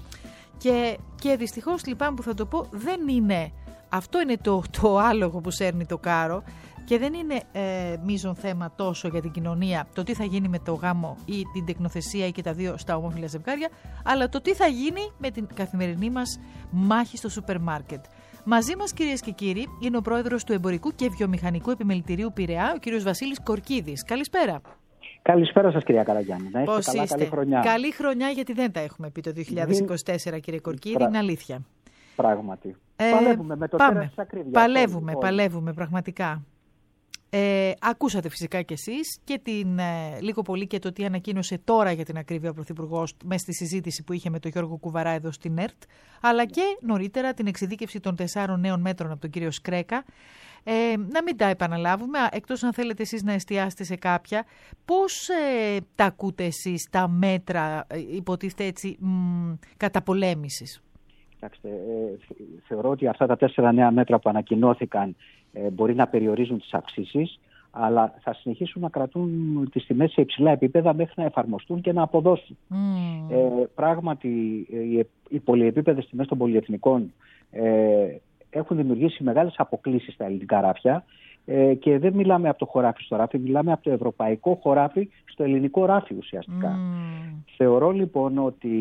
Και δυστυχώς, λυπάμαι που θα το πω, δεν είναι, αυτό είναι το άλογο που σέρνει το κάρο. Και δεν είναι μείζον θέμα τόσο για την κοινωνία το τι θα γίνει με το γάμο ή την τεκνοθεσία ή και τα δύο στα ομόφυλα ζευγάρια, αλλά το τι θα γίνει με την καθημερινή μας μάχη στο σούπερ μάρκετ. Μαζί μας, κυρίες και κύριοι, είναι ο πρόεδρος του Εμπορικού και Βιομηχανικού Επιμελητηρίου Πειραιά, ο κύριος Βασίλης Κορκίδης. Καλησπέρα. Καλησπέρα σας, κυρία Καραγιάννη. Να είστε Πώς καλά, είστε? καλή χρονιά. Καλή χρονιά, γιατί δεν τα έχουμε πει το 2024, κύριε Κορκίδη, είναι αλήθεια. Πράγματι. Παλεύουμε με το τέρας της ακρίβειας. Παλεύουμε πραγματικά. Ακούσατε φυσικά κι εσείς και λίγο πολύ και το τι ανακοίνωσε τώρα για την ακρίβεια ο Πρωθυπουργός μέσα στη συζήτηση που είχε με τον Γιώργο Κουβαρά εδώ στην ΕΡΤ, αλλά και νωρίτερα την εξειδίκευση των 4 νέων μέτρων από τον κύριο Σκρέκα. Να μην τα επαναλάβουμε, εκτός αν θέλετε εσείς να εστιάσετε σε κάποια. Πώς τα ακούτε εσείς τα μέτρα, υποτίθεται έτσι, καταπολέμησης? Κοιτάξτε, θεωρώ ότι αυτά τα 4 νέα μέτρα που ανακοινώθηκαν μπορεί να περιορίζουν τις αυξήσεις, αλλά θα συνεχίσουν να κρατούν τις τιμές σε υψηλά επίπεδα μέχρι να εφαρμοστούν και να αποδώσουν. Πράγματι, οι πολυεπίπεδες τιμές των πολυεθνικών έχουν δημιουργήσει μεγάλες αποκλίσεις στα ελληνικά ράφια και δεν μιλάμε από το χωράφι στο ράφι, μιλάμε από το ευρωπαϊκό χωράφι στο ελληνικό ράφι ουσιαστικά. Θεωρώ λοιπόν ότι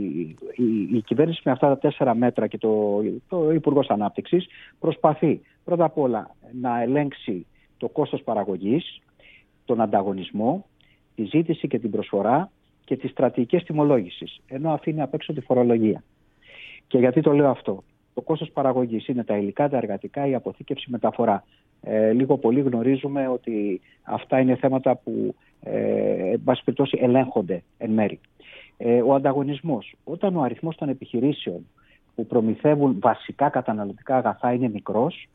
η κυβέρνηση με αυτά τα 4 μέτρα και το Υπουργός Ανάπτυξης προσπαθεί πρώτα απ' όλα να ελέγξει το κόστος παραγωγής, τον ανταγωνισμό, τη ζήτηση και την προσφορά και τις στρατηγικές τιμολόγησης, ενώ αφήνει απ' έξω τη φορολογία. Και γιατί το λέω αυτό? Το κόστος παραγωγής είναι τα υλικά, τα εργατικά, η αποθήκευση, μεταφορά. Λίγο πολύ γνωρίζουμε ότι αυτά είναι θέματα που εν πάση περιπτώσει ελέγχονται εν μέρη. Ο ανταγωνισμός. Όταν ο αριθμός των επιχειρήσεων που προμηθεύουν βασικά καταναλωτικά αγαθά είναι μικρός,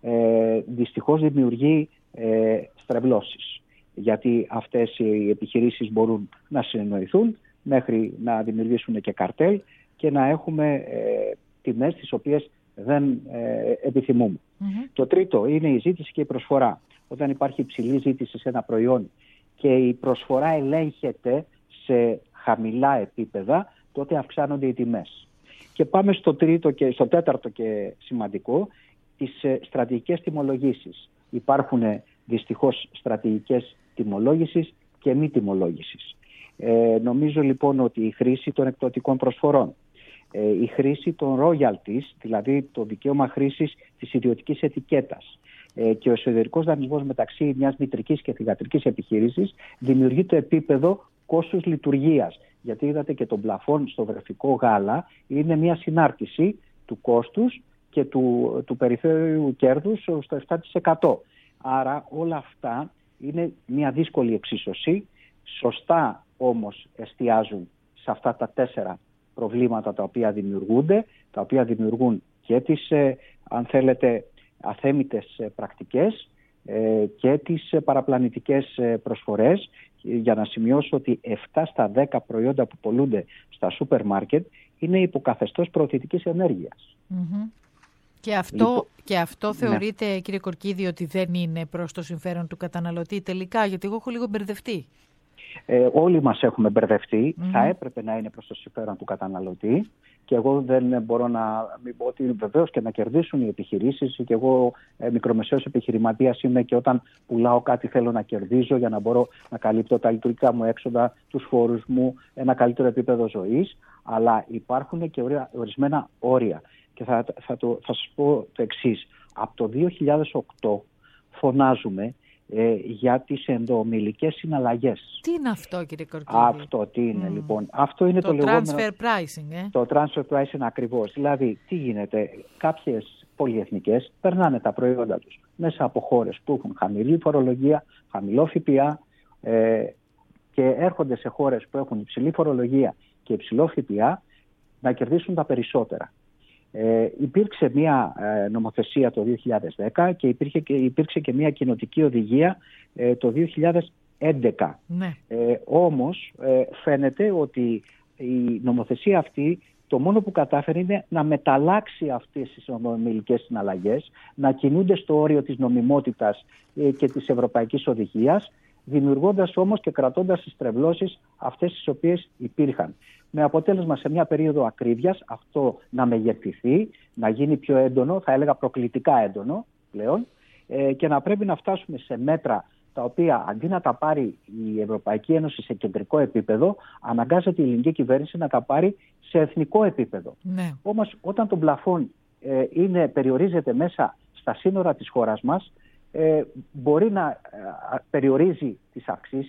δυστυχώς δημιουργεί στρεβλώσεις. Γιατί αυτές οι επιχειρήσεις μπορούν να συνεννοηθούν μέχρι να δημιουργήσουν και καρτέλ και να έχουμε τιμές τις οποίες δεν επιθυμούμε. Το τρίτο είναι η ζήτηση και η προσφορά. Όταν υπάρχει υψηλή ζήτηση σε ένα προϊόν και η προσφορά ελέγχεται σε χαμηλά επίπεδα, τότε αυξάνονται οι τιμές. Και πάμε στο τέταρτο και σημαντικό, τις στρατηγικές τιμολογήσεις. Υπάρχουν δυστυχώς στρατηγικές τιμολόγησης και μη τιμολόγησης. Νομίζω λοιπόν ότι η χρήση των εκπτωτικών προσφορών, η χρήση των royalties, δηλαδή το δικαίωμα χρήσης της ιδιωτικής ετικέτας και ο εσωτερικός δανεισμός μεταξύ μιας μητρικής και θυγατρικής επιχείρησης δημιουργεί το επίπεδο κόστους λειτουργίας. Γιατί είδατε και τον πλαφόν στο βρεφικό γάλα είναι μια συνάρτηση του κόστους και του περιθώριου κέρδους στο 7%. Άρα όλα αυτά είναι μια δύσκολη εξίσωση. Σωστά όμως εστιάζουν σε αυτά τα 4 προβλήματα τα οποία δημιουργούνται, τα οποία δημιουργούν και τις, αν θέλετε, αθέμητες πρακτικές και τις παραπλανητικές προσφορές. Για να σημειώσω ότι 7 στα 10 προϊόντα που πωλούνται στα σούπερ μάρκετ είναι υποκαθεστώς προωθητικής ενέργειας. Και αυτό θεωρείτε, κύριε Κορκίδη, ότι δεν είναι προς το συμφέρον του καταναλωτή τελικά? Γιατί εγώ έχω λίγο μπερδευτεί. Όλοι μας έχουμε μπερδευτεί. Θα έπρεπε να είναι προς το συμφέρον του καταναλωτή και εγώ δεν μπορώ να μην πω ότι βεβαίως και να κερδίσουν οι επιχειρήσεις, και εγώ μικρομεσαίος επιχειρηματίας είμαι και όταν πουλάω κάτι θέλω να κερδίζω για να μπορώ να καλύπτω τα λειτουργικά μου έξοδα, τους φόρους μου, ένα καλύτερο επίπεδο ζωής, αλλά υπάρχουν και ορισμένα όρια. Και θα σας πω το εξής. Από το 2008 φωνάζουμε για τις ενδοομιλικές συναλλαγές. Τι είναι αυτό, κύριε Κορκίδη? Αυτό τι είναι λοιπόν? Αυτό είναι το λεγόμενο transfer pricing. Το transfer pricing ακριβώς. Δηλαδή τι γίνεται? Κάποιες πολυεθνικές περνάνε τα προϊόντα τους μέσα από χώρες που έχουν χαμηλή φορολογία, χαμηλό ΦΠΑ και έρχονται σε χώρες που έχουν υψηλή φορολογία και υψηλό ΦΠΑ να κερδίσουν τα περισσότερα. Υπήρξε μια νομοθεσία το 2010 και υπήρξε και μια κοινοτική οδηγία το 2011. Ναι. Όμως φαίνεται ότι η νομοθεσία αυτή το μόνο που κατάφερε είναι να μεταλλάξει αυτές τις ομιλικές συναλλαγές, να κινούνται στο όριο της νομιμότητας και της ευρωπαϊκής οδηγίας, δημιουργώντας όμως και κρατώντας τις τρευλώσεις αυτές τις οποίες υπήρχαν. Με αποτέλεσμα σε μια περίοδο ακρίβειας αυτό να μεγεθυνθεί, να γίνει πιο έντονο, θα έλεγα προκλητικά έντονο πλέον, και να πρέπει να φτάσουμε σε μέτρα τα οποία αντί να τα πάρει η Ευρωπαϊκή Ένωση σε κεντρικό επίπεδο, αναγκάζεται η ελληνική κυβέρνηση να τα πάρει σε εθνικό επίπεδο. Ναι. Όμως όταν το πλαφόν περιορίζεται μέσα στα σύνορα της χώρας μας, μπορεί να περιορίζει τις αυξήσεις,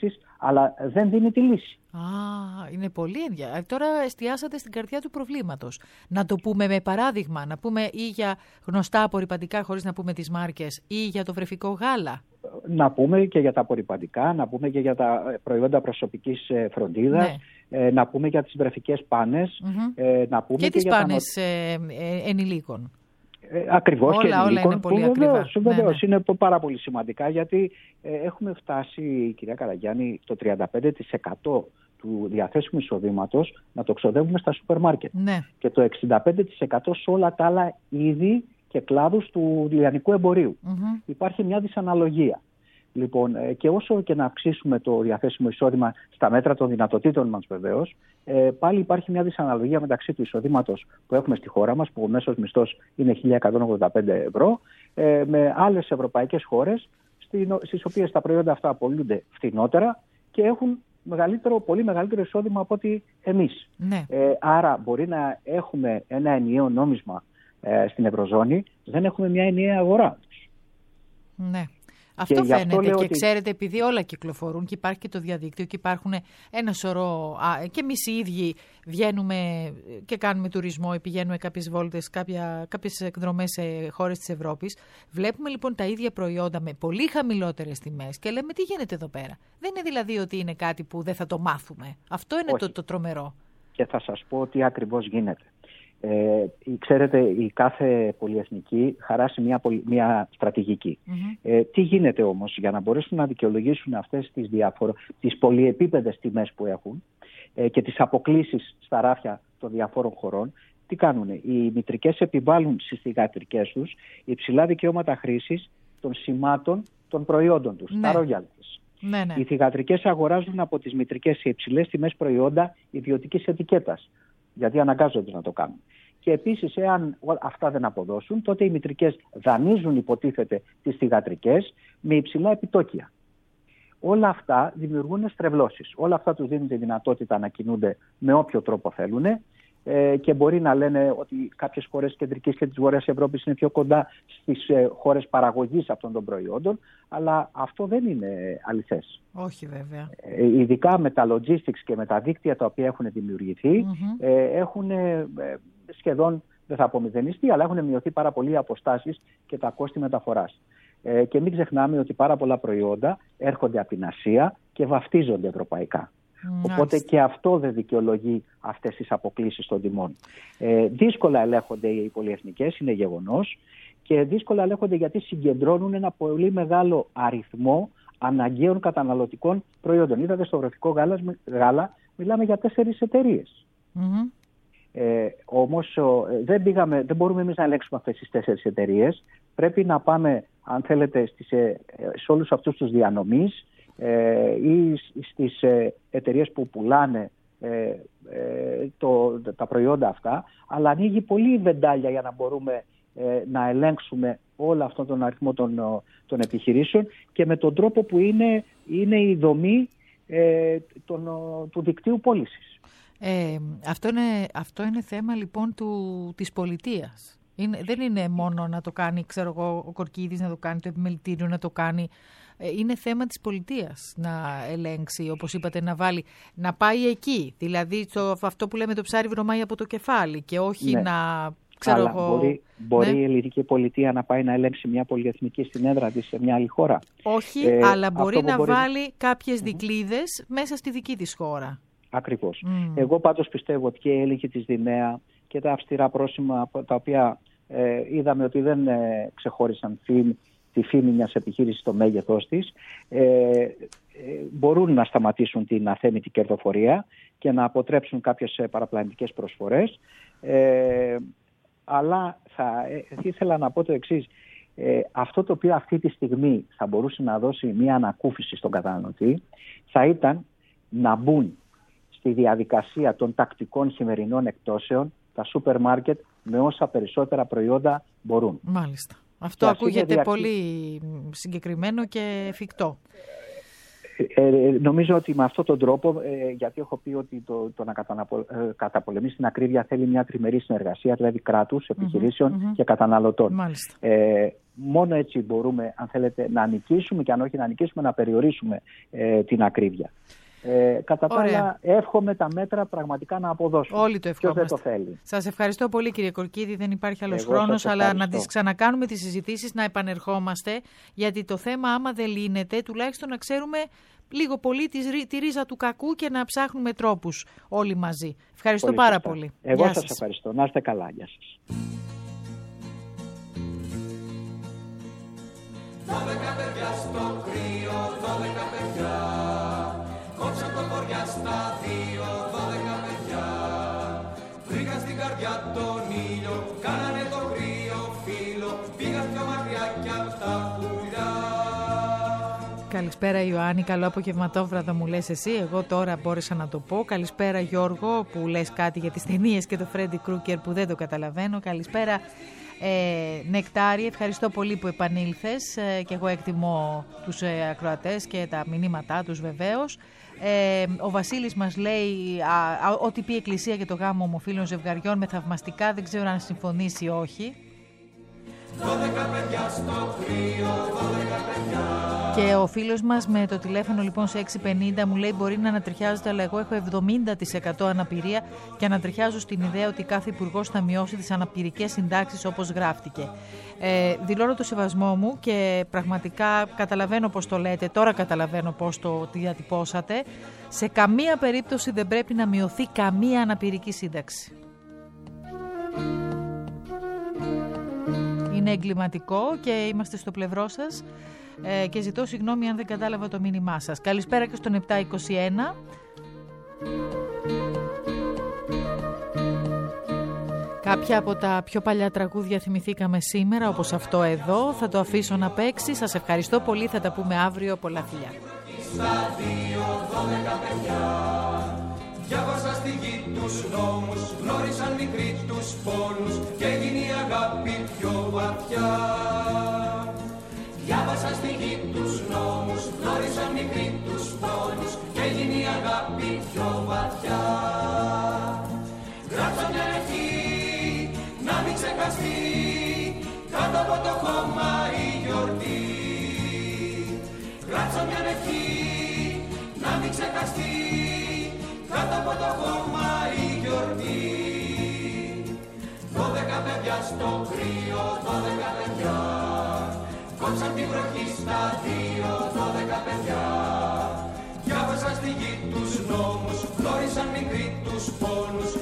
αλλά δεν δίνει τη λύση. Είναι πολύ ενδιαφέρον. Τώρα εστιάσατε στην καρδιά του προβλήματος. Να το πούμε με παράδειγμα, να πούμε ή για γνωστά απορρυπαντικά χωρίς να πούμε τις μάρκες ή για το βρεφικό γάλα. Να πούμε και για τα απορρυπαντικά, να πούμε και για τα προϊόντα προσωπικής φροντίδας, να πούμε για τις βρεφικές πάνες, να πούμε και τις πάνες ενηλίκων. Ακριβώς, και όλα είναι πολύ ακριβά. Βεβαίως, είναι πάρα πολύ σημαντικά, γιατί έχουμε φτάσει, κυρία Καραγιάννη, το 35% του διαθέσιμου εισοδήματος να το ξοδεύουμε στα σούπερ μάρκετ. Και το 65% σε όλα τα άλλα είδη και κλάδους του λιανικού εμπορίου. Υπάρχει μια δυσαναλογία. Λοιπόν, και όσο και να αυξήσουμε το διαθέσιμο εισόδημα στα μέτρα των δυνατοτήτων μας βεβαίως, πάλι υπάρχει μια δυσαναλογία μεταξύ του εισοδήματος που έχουμε στη χώρα μας, που ο μέσος μισθός είναι 1.185 ευρώ, με άλλες ευρωπαϊκές χώρες, στις οποίες τα προϊόντα αυτά απολούνται φθηνότερα και έχουν πολύ μεγαλύτερο εισόδημα από ότι εμείς. Άρα μπορεί να έχουμε ένα ενιαίο νόμισμα στην Ευρωζώνη, δεν έχουμε μια ενιαία αγορά. Ναι. Αυτό φαίνεται και ξέρετε, επειδή όλα κυκλοφορούν και υπάρχει και το διαδίκτυο και υπάρχουν ένα σωρό και εμείς οι ίδιοι βγαίνουμε και κάνουμε τουρισμό ή πηγαίνουμε κάποιες βόλτες, κάποιες εκδρομές σε χώρες της Ευρώπης. Βλέπουμε λοιπόν τα ίδια προϊόντα με πολύ χαμηλότερες τιμές και λέμε τι γίνεται εδώ πέρα. Δεν είναι δηλαδή ότι είναι κάτι που δεν θα το μάθουμε. Αυτό είναι το τρομερό. Και θα σας πω τι ακριβώς γίνεται. Ξέρετε, η κάθε πολυεθνική χαράσει μια στρατηγική. Τι γίνεται όμως για να μπορέσουν να δικαιολογήσουν αυτές τις πολυεπίπεδες τιμές που έχουν και τις αποκλίσεις στα ράφια των διαφόρων χωρών? Τι κάνουνε? Οι μητρικές επιβάλλουν στις θυγατρικές τους υψηλά δικαιώματα χρήσης των σημάτων των προϊόντων τους, τα royalties. Οι θυγατρικές αγοράζουν από τις μητρικές σε υψηλές τιμές προϊόντα ιδιωτικής ετικέτας, γιατί αναγκάζονται να το κάνουν. Και επίσης, εάν αυτά δεν αποδώσουν, τότε οι μητρικές δανείζουν, υποτίθεται, τις θυγατρικές με υψηλά επιτόκια. Όλα αυτά δημιουργούν στρεβλώσεις. Όλα αυτά τους δίνουν τη δυνατότητα να κινούνται με όποιο τρόπο θέλουν και μπορεί να λένε ότι κάποιες χώρες της Κεντρικής και της Βορειάς Ευρώπης είναι πιο κοντά στις χώρες παραγωγής αυτών των προϊόντων, αλλά αυτό δεν είναι αληθές. Όχι βέβαια. Ειδικά με τα logistics και με τα δίκτυα τα οποία έχουν δημιουργηθεί, έχουν σχεδόν, δεν θα πω μηδενιστεί, αλλά έχουν μειωθεί πάρα πολύ οι αποστάσεις και τα κόστη μεταφοράς. Και μην ξεχνάμε ότι πάρα πολλά προϊόντα έρχονται από την Ασία και βαφτίζονται ευρωπαϊκά. Οπότε και αυτό δεν δικαιολογεί αυτές τις αποκλίσεις των τιμών. Δύσκολα ελέγχονται οι πολυεθνικές, είναι γεγονός, και δύσκολα ελέγχονται γιατί συγκεντρώνουν ένα πολύ μεγάλο αριθμό αναγκαίων καταναλωτικών προϊόντων. Είδατε, στο βρεφικό γάλα μιλάμε για 4 εταιρείες. Όμως δεν μπορούμε εμείς να ελέγξουμε αυτές τις 4 εταιρείες. Πρέπει να πάμε, αν θέλετε, σε όλους αυτούς τους διανομείς ή στις εταιρείες που πουλάνε τα προϊόντα αυτά, αλλά ανοίγει πολύ βεντάλια για να μπορούμε να ελέγξουμε όλο αυτόν τον αριθμό των επιχειρήσεων και με τον τρόπο που είναι η δομή του δικτύου πώλησης. Αυτό είναι θέμα λοιπόν της πολιτείας. Δεν είναι μόνο να το κάνει, ξέρω εγώ, ο Κορκίδης να το κάνει, το επιμελητήριο να το κάνει. Είναι θέμα της πολιτείας να ελέγξει, όπως είπατε, να πάει εκεί. Δηλαδή αυτό που λέμε το ψάρι βρωμάει από το κεφάλι και όχι να... Αλλά μπορεί η ελληνική πολιτεία να πάει να ελέγξει μια πολυεθνική στην έδρα της σε μια άλλη χώρα? Όχι, αλλά μπορεί να βάλει κάποιες δικλείδες μέσα στη δική της χώρα. Ακριβώς. Εγώ πάντως πιστεύω ότι και η έλεγχη της ΔΙΝΕΑ και τα αυστηρά πρόσημα τα οποία είδαμε ότι δεν ξεχώρισαν τη φήμη μιας επιχείρησης στο μέγεθός της, μπορούν να σταματήσουν την αθέμητη κερδοφορία και να αποτρέψουν κάποιες παραπλανητικές προσφορές. Αλλά ήθελα να πω το εξής. Αυτό το οποίο αυτή τη στιγμή θα μπορούσε να δώσει μια ανακούφιση στον καταναλωτή θα ήταν να μπουν στη διαδικασία των τακτικών χειμερινών εκτόσεων τα σούπερ μάρκετ με όσα περισσότερα προϊόντα μπορούν. Μάλιστα. Αυτό ακούγεται πολύ συγκεκριμένο και εφικτό. Νομίζω ότι με αυτόν τον τρόπο, γιατί έχω πει ότι το να καταπολεμήσει την ακρίβεια θέλει μια τριμερή συνεργασία, δηλαδή κράτους, επιχειρήσεων και καταναλωτών. μόνο έτσι μπορούμε, αν θέλετε, να νικήσουμε και αν όχι να νικήσουμε, να περιορίσουμε την ακρίβεια. Κατά τα άλλα, εύχομαι τα μέτρα πραγματικά να αποδώσουν. Όλοι το ευχόμαστε. Ποιος δεν το θέλει. Σας ευχαριστώ πολύ, κύριε Κορκίδη. Δεν υπάρχει άλλος χρόνος, αλλά να τις ξανακάνουμε τις συζητήσεις, να επανερχόμαστε, γιατί το θέμα, άμα δεν λύνεται, τουλάχιστον να ξέρουμε λίγο πολύ τη ρίζα του κακού και να ψάχνουμε τρόπους όλοι μαζί. Ευχαριστώ πολύ πάρα πολύ. Εγώ σας ευχαριστώ. Να είστε καλά. Γεια σας. 12 παιδιά στο κρύο, 12 παιδιά. Κόψαν το χωριά στα 2, 12 παιδιά. Βρήκαν στην καρδιά τον ήλιο, κάνανε το κρύο φύλλο. Πήγαν πιο μακριά κι απ' τα πουλιά. Καλησπέρα Ιωάννη, καλό απογευματόβραδο μου λες εσύ, εγώ τώρα μπόρεσα να το πω. Καλησπέρα Γιώργο που λες κάτι για τις ταινίες και το Φρέντι Κρούκερ που δεν το καταλαβαίνω. Καλησπέρα Νεκτάρη, ευχαριστώ πολύ που επανήλθες και εγώ εκτιμώ τους ακροατές και τα μηνύματά τους βεβαίως. Ο Βασίλης μας λέει ότι πει η Εκκλησία για το γάμο ομοφύλων ζευγαριών με θαυμαστικά, δεν ξέρω αν συμφωνήσει ή όχι. 12 παιδιά στο κρύο, 12 παιδιά. Και ο φίλος μας με το τηλέφωνο λοιπόν σε 650 μου λέει μπορεί να ανατριχιάζεται, αλλά εγώ έχω 70% αναπηρία και ανατριχιάζω στην ιδέα ότι κάθε υπουργός θα μειώσει τις αναπηρικές συντάξεις όπως γράφτηκε. Δηλώνω το σεβασμό μου και πραγματικά καταλαβαίνω πώς το λέτε, τώρα καταλαβαίνω πώς το διατυπώσατε. Σε καμία περίπτωση δεν πρέπει να μειωθεί καμία αναπηρική σύνταξη. Είναι εγκληματικό και είμαστε στο πλευρό σας και ζητώ συγγνώμη αν δεν κατάλαβα το μήνυμά σας. Καλησπέρα και στον 721. Κάποια από τα πιο παλιά τραγούδια θυμηθήκαμε σήμερα, όπως αυτό εδώ. Θα το αφήσω να παίξει. Σας ευχαριστώ πολύ. Θα τα πούμε αύριο. Πολλά φιλιά. Διάβασαν στη γη τους νόμους, γνώρισαν μικροί τους πόνους και έγινε η αγάπη πιο βαθιά. Διάβασαν στη γη τους νόμους, γνώρισαν μικροί τους πόνους και έγινε η αγάπη πιο βαθιά. Γράψα μια ευχή να μην ξεχαστεί, κάτω από το χώμα η γιορτή. Γράψα μια ευχή να μην ξεχαστεί, κάτω από το χώμα η γιορτή. 12 παιδιά στο κρύο, 12 παιδιά. Κόψαν την βροχή στα 2, 12 παιδιά. Διάβασαν στη γη τους νόμους, γνώρισαν μικροί τους πόνους